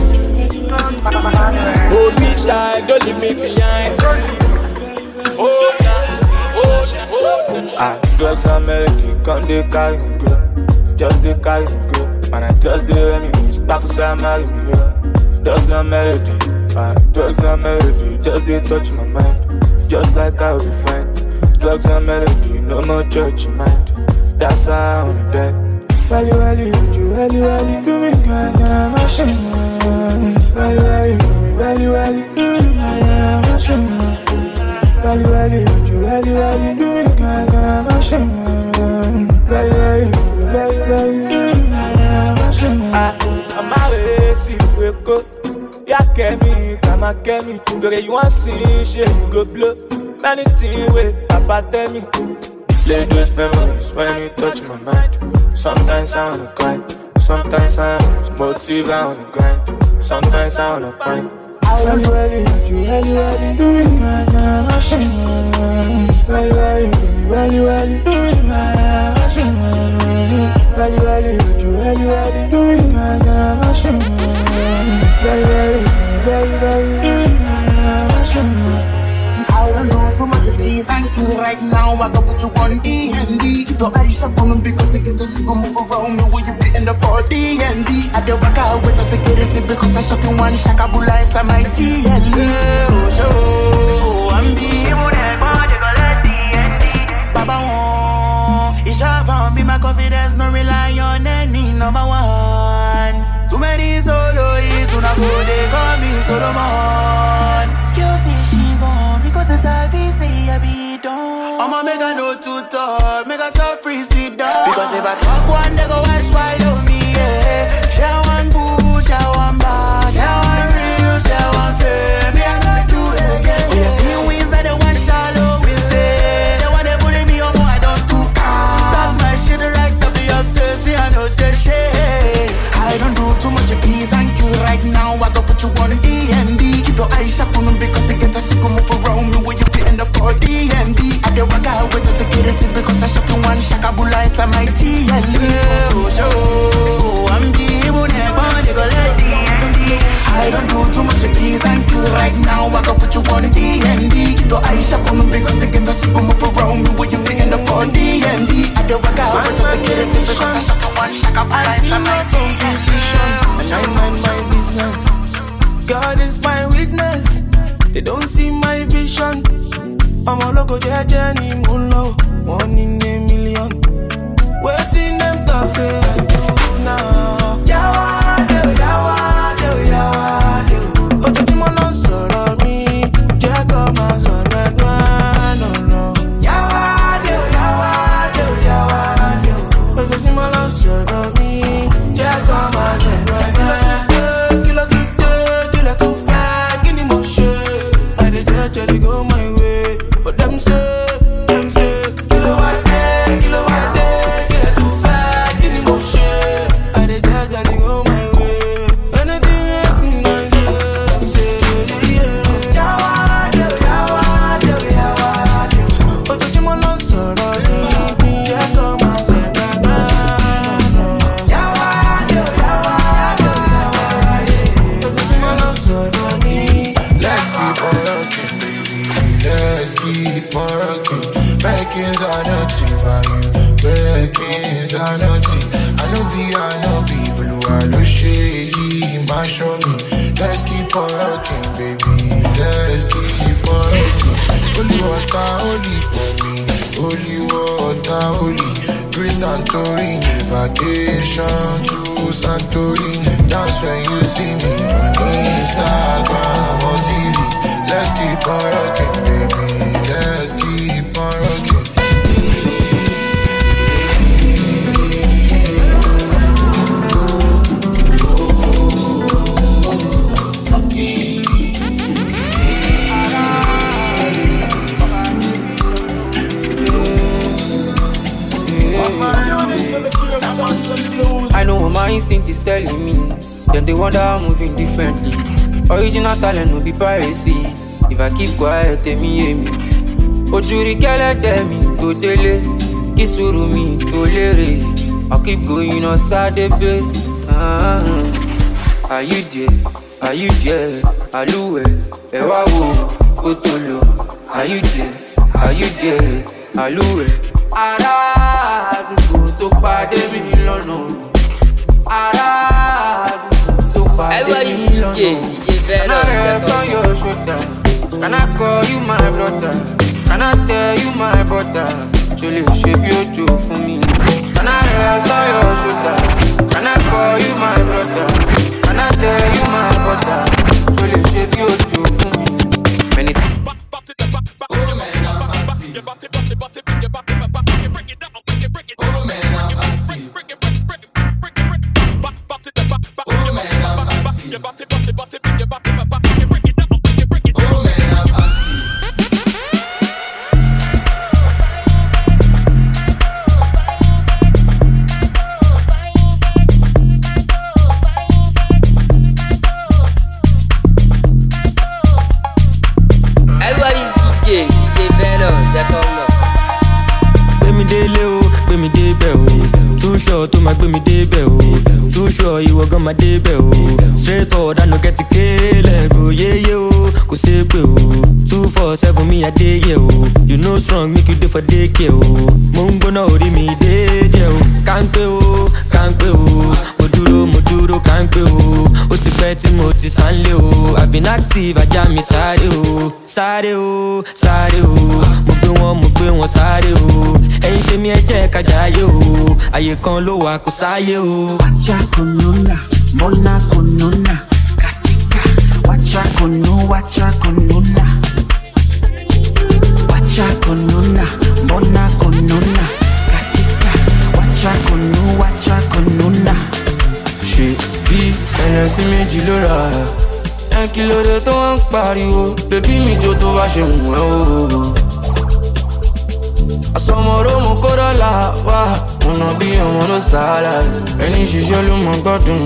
S8: Hold me tight, don't leave me behind. Oh na, oh na, oh na.
S14: Ah, drugs and melody, come they carry me go. Just they carry me go. Man, I just the enemies, back for some marry me go. Drugs and melody, ah, drugs and melody, just they touch my mind. Just like I will be fine. Drugs and melody, no more church in mind. That's how I'm dead. Wally wally, you wally wally, do me good, I'm a shame. Wally wally, wally wally, do me good.
S2: get me, come and get me. The way you want to see shit, go blow. Many things with Papa tell me. Play those memories when you touch my mind. Sometimes I wanna cry, sometimes I wanna motive, I wanna grind. Sometimes I wanna find. Really, really, really, really doing my machine. Really, really, really, really doing my machine. Really, really, really, really doing my machine. Really, really, really, really doing my machine.
S5: I don't know too much of these, thank you right now. I got put you on D and D. Keep your eyes shut on me because I get to see come move around me when you fit in the body and D. I don't work out with the security because I shot in one shakabula inside my G L E. Oh, show, I'm the Baba won, it's about me, my confidence, no rely on any number one. Too many soloists, when I go, they call me Solomon. You see she gone, because it's a B C, I be done. I'ma make a no too tall, make a so free sit down. Because if I talk one, they go and swallow me, yeah. Share one boo, share one bar, share one real, share one fame. Me, I gotta do it again. We have seen wins that they want shallow, we say. They want to bully me, oh, I don't do calm. Stop my shit right up the upstairs, me, I know this shit. I don't do too much of peace, thank you right now. I got put you on D and D. Keep your eyes shut on them because I get to see come move around me when you fit in the body and D. I don't work out with the security because I shot in one shakabula inside my G L E. Oh, show, I'm the evil nigga, they go let D and D. I don't do too much of peace, thank you right now. I got put you on D and D. Keep your eyes shut on them because I get to see come move around me when you fit in the body and D. I don't work out with the security because I shot in one shakabula inside my G L E.
S4: And I mind my business. God is my witness. They don't see my vision. I'm a logo journey, moon low. One in a million. Waiting them talk, say I do now. Yawa, do, yawa, do, yawa, do. Oh, the demon on solo me. Jack on my son, no, no. Yawa, do, yawa, do, yawa, do. Oh, the demon on solo me. Jack on my son, no, no. Kill a two day, kill a two fat, give me more shit. I did judge, I did go my way. But them say, them say, kilo a day, kilo a day, kill a two fat, give me more shit. I did judge, I did go my way. Anything I can do, them say, yeah. Yawa, do, yawa, do, yawa, do. Oh, the demon on solo me. Jack on my son, no, no. Yawa, do, yawa, do, yawa, do. Oh, the demon on solo me.
S20: Let's keep on rocking, baby. Let's keep on rocking. Backings are nothing for you. Backings are nothing. I know be, I know be. Blue, I know shit. My show me. Let's keep on rocking, baby. Let's keep on rocking. Holy water, holy for me. Holy water, holy. Grace Santorini. Vacation to Santorini. That's when you see me on Instagram or T V. Let's keep on rocking, baby. Let's keep on rocking.
S16: I know what my instinct is telling me. Them they wonder I'm moving differently. Original talent no be piracy. If I keep quiet, tell me hear me. Ojuri kele tell me to dele. Kisuru mi to lere. I'll keep going on Saturday. Ah, are you there? Are you there? Aluwe, ewa wo, otolo. Are you there? Are you there? Aluwe. Ara, àdúgbò tó pàdé mi lọ́nà. Ara, àdúgbò tó pàdé mi lọ́nà. Can I rest on your shoulder? Can I call you my brother? Can I tell you my brother? Ṣo lè ṣe bí òjò fún mi? Can I rest on your shoulder? Can I call you my brother? Can I tell you my brother? Ṣo lè ṣe bí òjò fún mi? Many
S21: Your body, body, body, bring your body.
S3: D J, D J Venom, jẹ́ kọ́ mọ̀.
S9: Gbé mi délé o, gbé mi débẹ̀ o. Too short tó máa gbé mi débẹ̀ o. Too short ìwọ gan máa débẹ̀ o. Straight forward àná kẹ́tì kéèlẹ̀ go yéyé o. Kò ṣeé pé o. Two four seven mi àdéyẹ o. You know strong make you dey for daycare o. Mo ń gbóná orí mi déédéé o. Kánpé o, kánpé o. Mo dúró, mo dúró kánpé o. Ó ti pẹ́ tí mo ti sánlé o. I've been active, ajá mi sáré o. Sáré o, sáré o. Mo gbé wọn, mo gbé wọn sáré o. Ẹyin tèmi ẹ jẹ́ ká jayé o. Àyè kan ló wà kó sáyé o.
S10: Wacha konuna, mona konuna, katika. Wacha konu, wacha konuna. Wacha konuna, mona konuna, katika. Wacha konu, wacha konuna.
S16: Ṣé bí ẹlẹ́sìn méjì ló rà á? Ẹ kí ló dé tó wọ́n ń pariwo? Bébí mi jó tó bá ṣe wù ẹ́ o. Àsọmọ̀rọ̀ mo kó dọ́là wá. Mo nà bí ọmọ ló sàálà. Ẹni ṣiṣẹ́ ló mọ gbọ́dùn.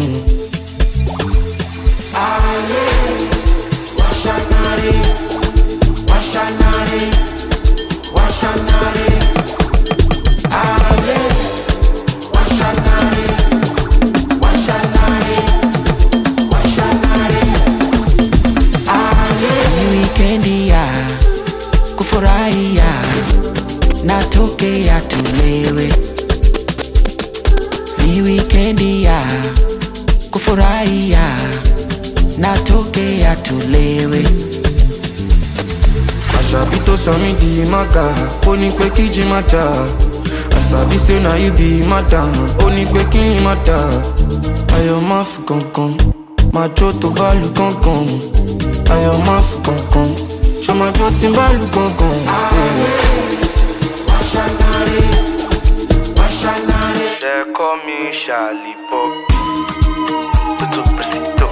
S17: Ale, washanare, washanare, washanare. Ale, washanare, washanare, washanare. Ale,
S10: Weekendi ya, kufurahia, natoke ya tulewe. Ni weekendi ya, kufurahia, natoke ya tulewe.
S16: Àṣàbí tó sọ mí di mága, ó ní pé kí jí má dà. Àṣàbí say na you be madam, ó ní pé kí ni má dà. Ayọ̀ má fi kankan, máa jó tó bá lu kankan. Ayọ̀ má fi kankan, ṣó máa jó tí bá lu kankan.
S17: washanare, washanare.
S22: They call me Charlie Pop. Tutu Presito.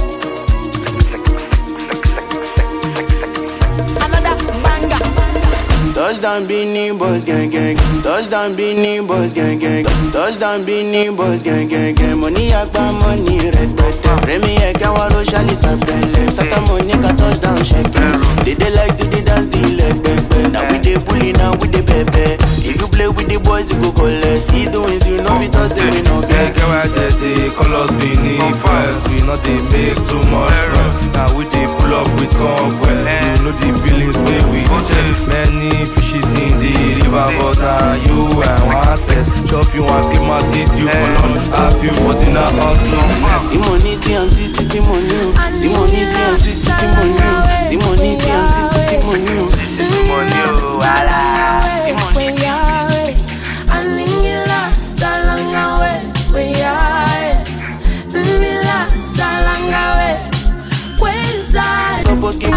S17: Another banger.
S23: Touchdown Beanie Boys gang gang. Touchdown Beanie Boys gang gang. Touchdown Beanie Boys gang gang gang. Money agba money red bete. Remy Eka waro shali sapele. Sata money ka touchdown shekels. They dey like to dey dance the leg bang. Now we dey bully, now we dey pepe. If you play with the boys, you go collect. See the wins, you know it all say we no get.
S15: Get why they call us Beanie Boys. We not they make too much noise. Now we dey pull up with comfort. You know the billings way we dey. Many fishes in the river, but now you and one test. Chop you and keep my teeth you for lunch. I feel what in a month.
S23: Simoni ti anti si Simoni. Simoni ti anti si Simoni. Simoni ti anti si Simoni.
S22: Simoni o wala.
S17: Simoni ti anti si Aningila salangawe we are. Nila salangawe kweza.
S23: Suppose give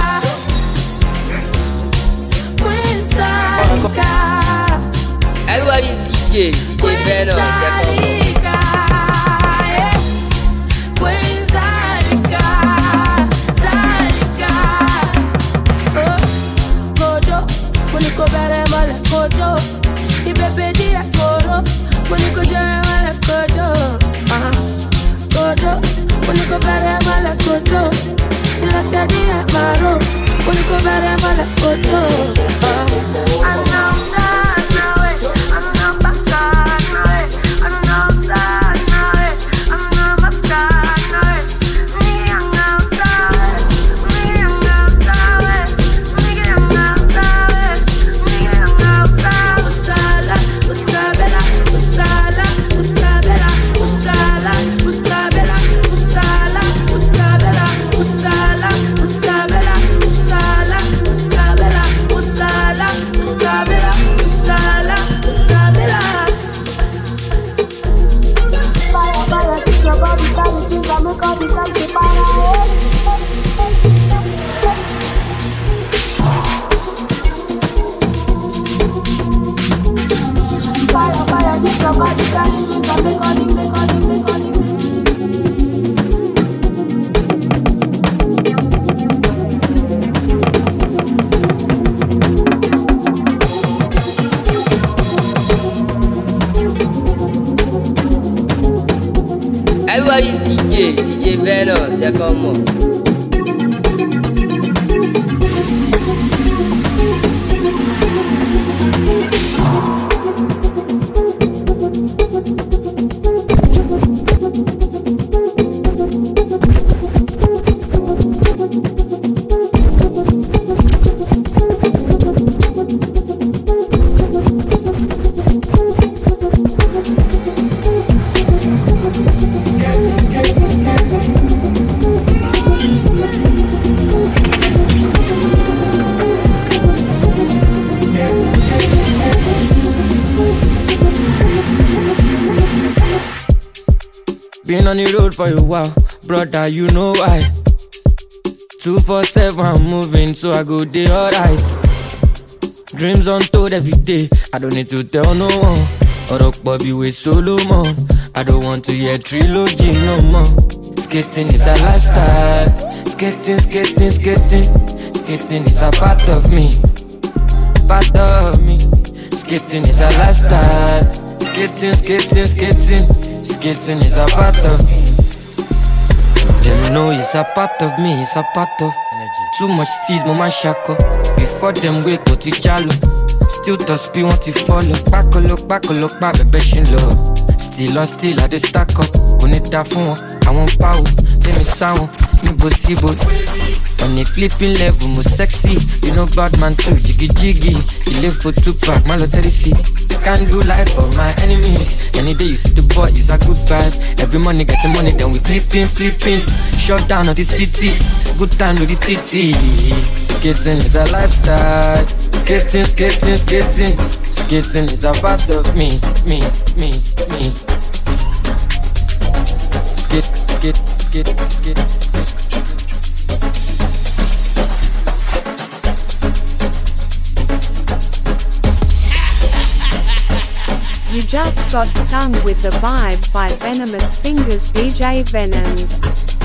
S3: Everybody's D J, D J Venom, jẹ́ kọ́ mọ̀.
S17: Moniko bere mole kojo, ibebe dia koro. Moniko jere mole kojo, ah kojo. Moniko bere mole kojo, ilaka dia maro. Moniko bere mole kojo, ah. I'm not sad now, I'm not bad now, I'm not sad now, I'm not bad now. Me I'm not sad, me I'm not sad, me I'm not sad. Usala, usabela, usala, usabela, usala, usabela, usala, usabela, usala, usabela, usala, usabela, usala, usabela, usala, usabela. Fire, fire, kiss your body, body, kiss your make all the time to fire. Fire, fire, kiss your body, body, kiss your make all the, make all the, make all the.
S3: Everybody's D J, D J Venom, jẹ́ kọ́ mọ̀.
S9: Been on the road for a while, brother, you know why. two four seven, I'm moving, so I go day alright. Dreams untold every day, I don't need to tell no one. Or up Bobby with Solomon, I don't want to hear trilogy no more. Skating is a lifestyle, skating, skating, skating. Skating is a part of me, part of me. Skating is a lifestyle, skating, skating, skating. Skating is a part of me. Them know it's a part of me, it's a part of energy. Too much steez, mama shako. Before them wake up to jalo. Still to speed, want to follow. Back a look, back a look, back a beshin low. Still on still, I just stack up. Konita phone, I want power. Tell me sound, impossible. On a flipping level, more sexy. You know bad man too, jiggy jiggy. You live for two pack, malotary see. Can't do life for my enemies. Any day you see the boy, it's a good vibe. Every money get the money, then we flipping, flipping. Shut down on the city, good time with the titty. Skating is a lifestyle. Skating, skating, skating. Skating is a part of me, me, me, me. Skate, skate, skate, skate.
S11: You just got stung with the vibe by Venomous Fingers D J Venoms.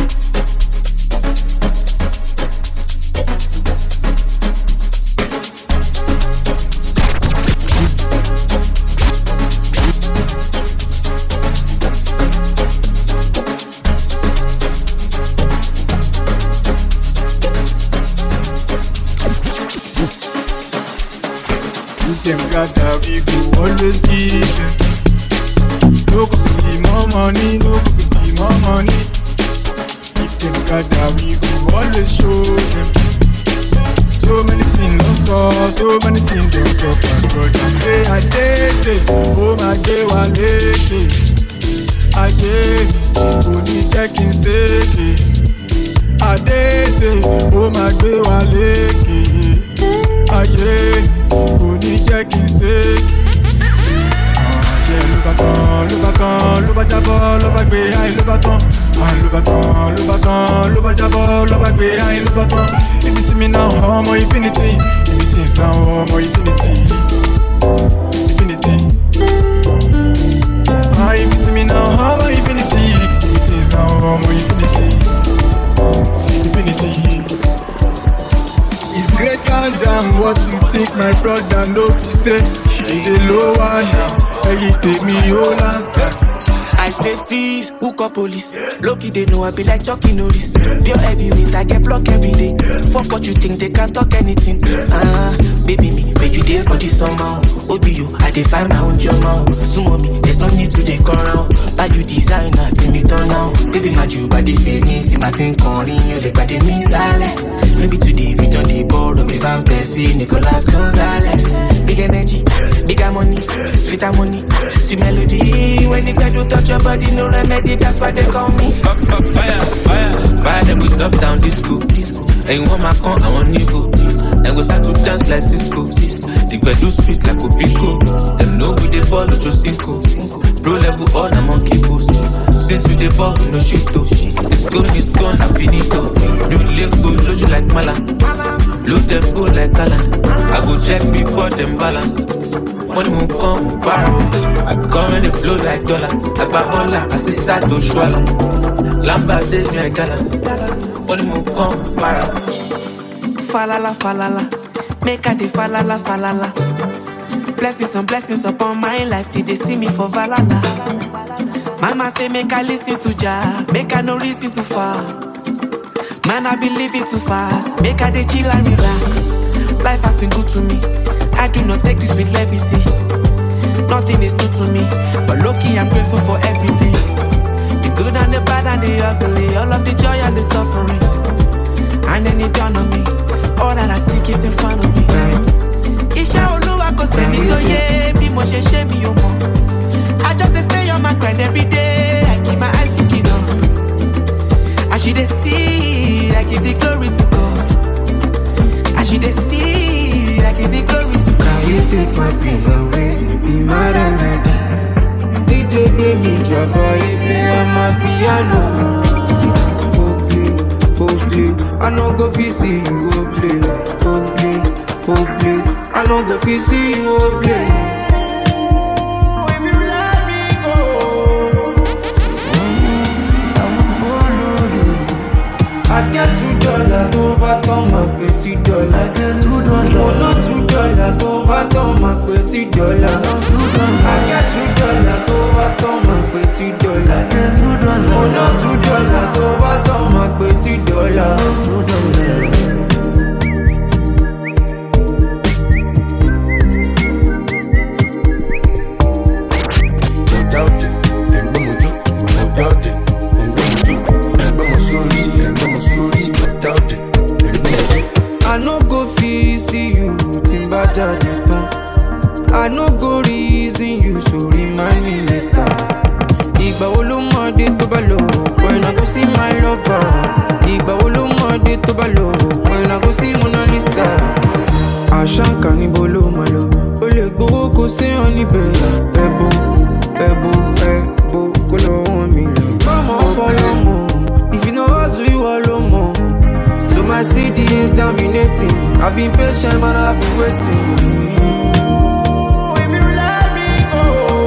S12: Them gather, we go always give them. No go see more money, no go see more money. If them gather, we go always show them. So many things don't saw, so many things don't saw. My brother say, I dare say, oh my day, one day. I dare, only checking say. I dare say, oh my day, one day. I dare. Kò ní jẹ́ kí n ṣe àjẹ́ ló bá tán ló bá tán ló bá jábọ́ ló bá gbé ayé ló bá tán ló bá tán ló bá tán ló bá jábọ́ ló bá gbé ayé ló bá tán. If you see me now ọmọ infinity, if you things now ọmọ infinity, infinity. Ah, if you see me now ọmọ infinity, if you things now ọmọ infinity, infinity. It's greater than what you think, my brother. No, you say you the lower now, and you take me all and
S23: I say freeze, hook up police. Loki they know I be like Chucky Norris. Pure heavyweight, I get blocked every day. Fuck what you think, they can't talk anything. Ah, baby me, make you there for the summer. Obi you, I dey find my own journal. Sumo me, there's no need to dey come round. Buy you designer, till me turn now. Baby my you body feeling, till my thing calling you like body me silent. Maybe today we done the board of me Van Persie, Nicolas Gonzalez. Big energy, bigger money, sweeter money, sweet melody. When the bed don't touch your body, no remedy, that's why they call me.
S15: Fuck, fuck, fire, fire, fire them with top down disco. And you want my con, I want Nico. Then go start to dance like Cisco. The bed do sweet like Opico. Them know we the ball with your cinco. Pro level all I'm on keyboards. Since we the ball with no shit though. It's gone, it's gone, I'm finito. New leg go, load you like Mala. Load them go like Kala. I go check before them balance. Money won't come, para. I come in the flow like dollar. I buy all I see side to swallow. Lamba de me I galas. Money won't come, para.
S23: Falala, falala. Make a de falala, falala. Blessings on blessings upon my life till they see me for Valhalla. Mama say make I listen to Jah, make I no reason to fall. Man I be living too fast, make I de chill and relax. Life has been good to me, I do not take this with levity. Nothing is new to me, but lucky I'm grateful for everything. The good and the bad and the ugly, all of the joy and the suffering. And then it dawned on me, all that I seek is in front of me. Isha Oluwa ko seni to ye, bi mo she she mi yo mo. I just stay on my grind every day, I keep my eyes looking up. I should see, I give the glory to God. I should see, I give the glory to God.
S6: Can you take my pain away, be my remedy? D J baby, drop for it, be on my
S16: my piano. Oh play, oh play, I no go fit see you. Oh play, oh play, oh play, I no go fit see you. Oh play. I get two dollars over on my pretty dollar. I get two dollars. Oh no, two dollars over on my pretty dollar. I get two dollars over on my pretty dollar. I get two dollars. Oh no, two dollars over on my pretty dollar. Two dollars. I no go feel see you timba daddy ton. I no go reason you so remind me later. Ìgbà wo ló mọ̀ dé tó bá lọ, when I go see my lover. Ìgbà wo ló mọ̀ dé tó bá lọ, when I go see Mona Lisa. Àṣàǹkà níbo ló máa lọ, ó lè gbowó kó séyàn níbẹ̀. Ẹ̀bù, ẹ̀bù, ẹ̀bù kó lọ wọ́n mi lọ. Come on, follow me. If you know how to you all alone. So my C D is germinating. I've been patient but I've been waiting. If you let me go,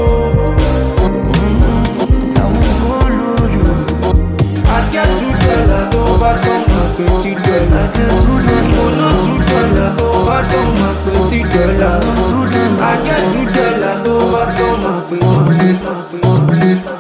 S16: I won't follow you. I get two dollars over on my pretty dollar. Oh no, two dollars over on my pretty dollar. I get two dollars over on my pretty dollar.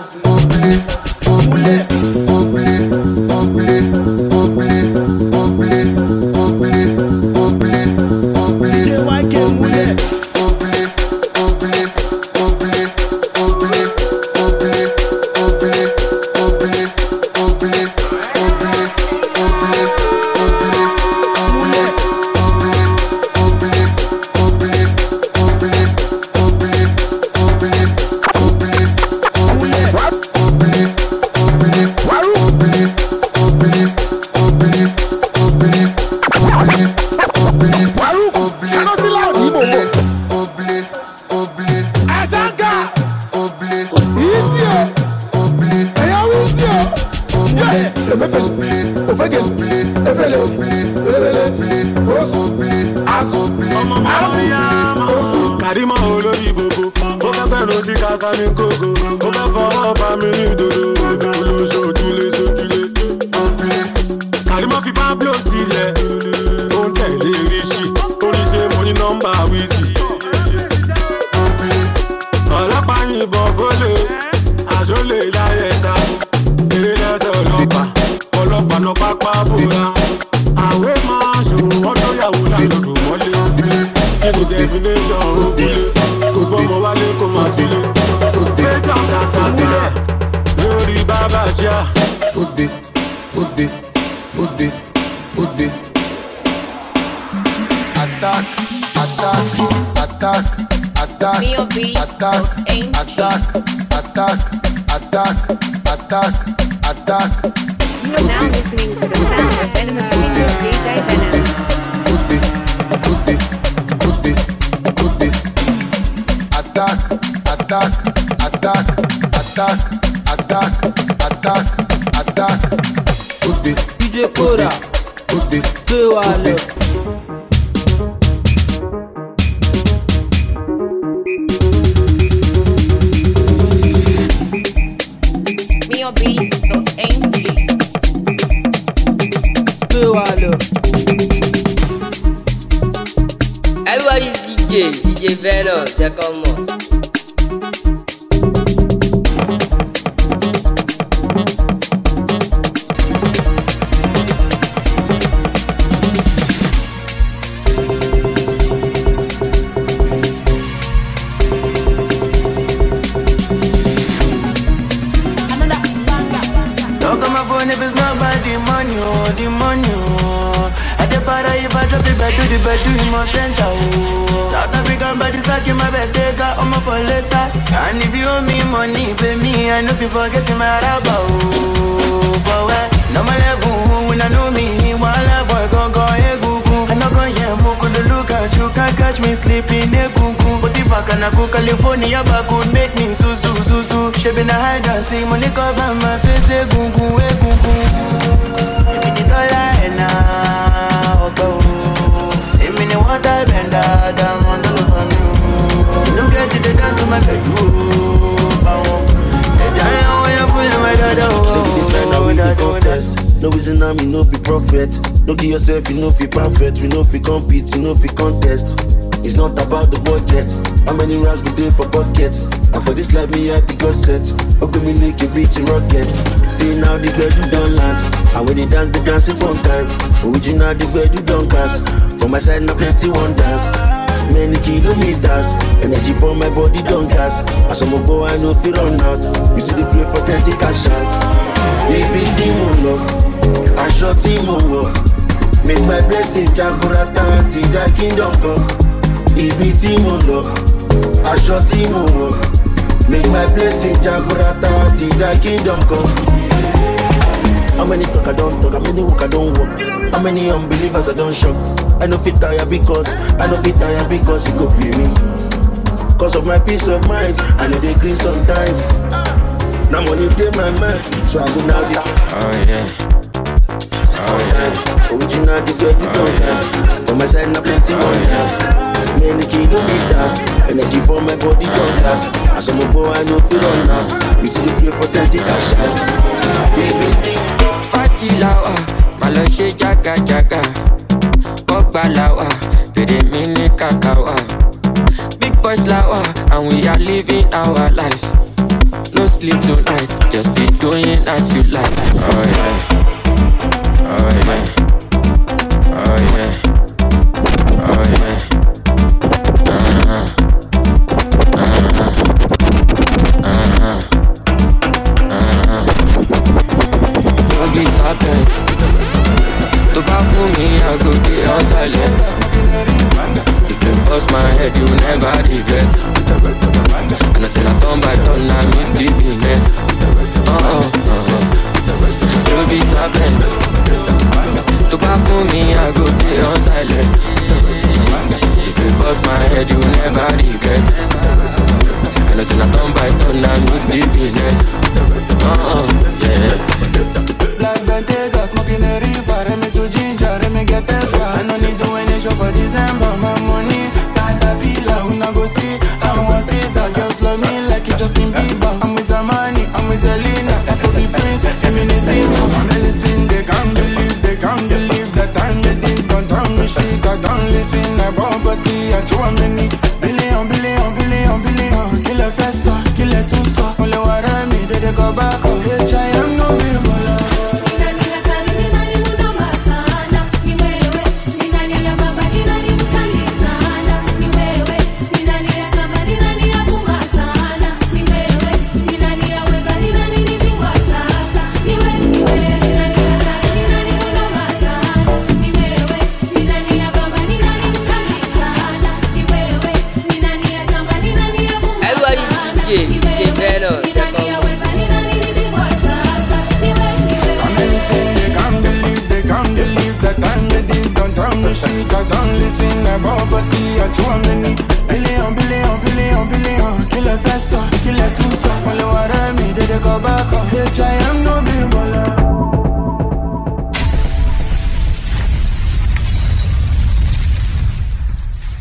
S3: Everybody's D J, D J Venom, c'est comment?
S23: If it's not about the money, oh, the money, oh. I dey para if I drop the bed, do the bed, do him on center, oh. South African body stuck in my bed, take out on my for later. And if you owe me money, pay me, I know if you forget my rubber, oh. For where? No my level, when I know me, while I boy go go, hey, goo goo. I know go, yeah, moko, look at you, can't catch me sleeping, hey, goo goo. But if I can go California, back would make me so, so, so, so. go. She been a hide and seek, money cover my face, eh, gun gun, eh, gun gun. Give me the dollar and now, go. Give me the water bender, I'm on the love of you. You don't get to dance with my girl, the giant way you pull my dada.
S7: Say we dey try now, we dey confess. No reason I me no be prophet. No give yourself, you know fi perfect. We know fi compete, you know fi contest. It's not about the budget. How many rounds we dey for bucket? And for this life, me I be God set. Okay, me make a beat in rocket. See now the bed you don't land. And when they dance, they dance it one time. Original the bed you don't cast. For my side, now plenty one dance. Many kilometers. Energy for my body don't gas. As I'm a boy, I know fi run out. You see the play for steady cash out. Baby, team on up. I shot team on up. Make my blessing Jaburata till the kingdom come. Ibi tí mo lọ, aṣọ tí mo wọ̀. Make my blessing Jaburata till the kingdom come. How many talk I don't talk, how many walk I don't walk. How many unbelievers I don't shock. I know fit tire because, I know fit tire because it could be me. Cause of my peace of mind, I know they green sometimes. Now money take my mind, so I go now the
S9: oh yeah. Oh yeah.
S7: Original the girl you don't cast. For my side now plenty one dance. Many kilometers. Energy for my body don't last. As I'm a boy I know feel on now. We see the play for steady cash out. Baby team
S9: Fatilawa, malo she jaga jaga. Pogba lawa, pede mini kakawa. Big boys lawa, and we are living our lives. No sleep tonight, just be doing as you like. Oh yeah. Oh yeah, oh yeah, oh yeah, uh-huh, uh-huh, uh-huh, uh-huh. Don't be silent. To back for me, I go be on silent. If you bust my head, you never regret. And I said I turn by turn, I miss the next. Uh-uh, uh-huh. Don't be silent. To back for me, I go be on silent. If you bust my head, you never regret. And I said I turn by turn, I miss the business. Uh-uh, yeah.
S23: Black Bentayga, smoking a river. Let me to ginger, let me get that far. I don't need to win a show for December. My money, caterpillar, we not go see. I want Caesar, just love me like you Justin Bieber. I'm with Armani, I'm with Elena. F O B Prince, Eminescima. I'm listening, they can't believe, they can't believe that I'm the deep. Don't tell me shit, I don't listen. I bump a see, I chew a minute.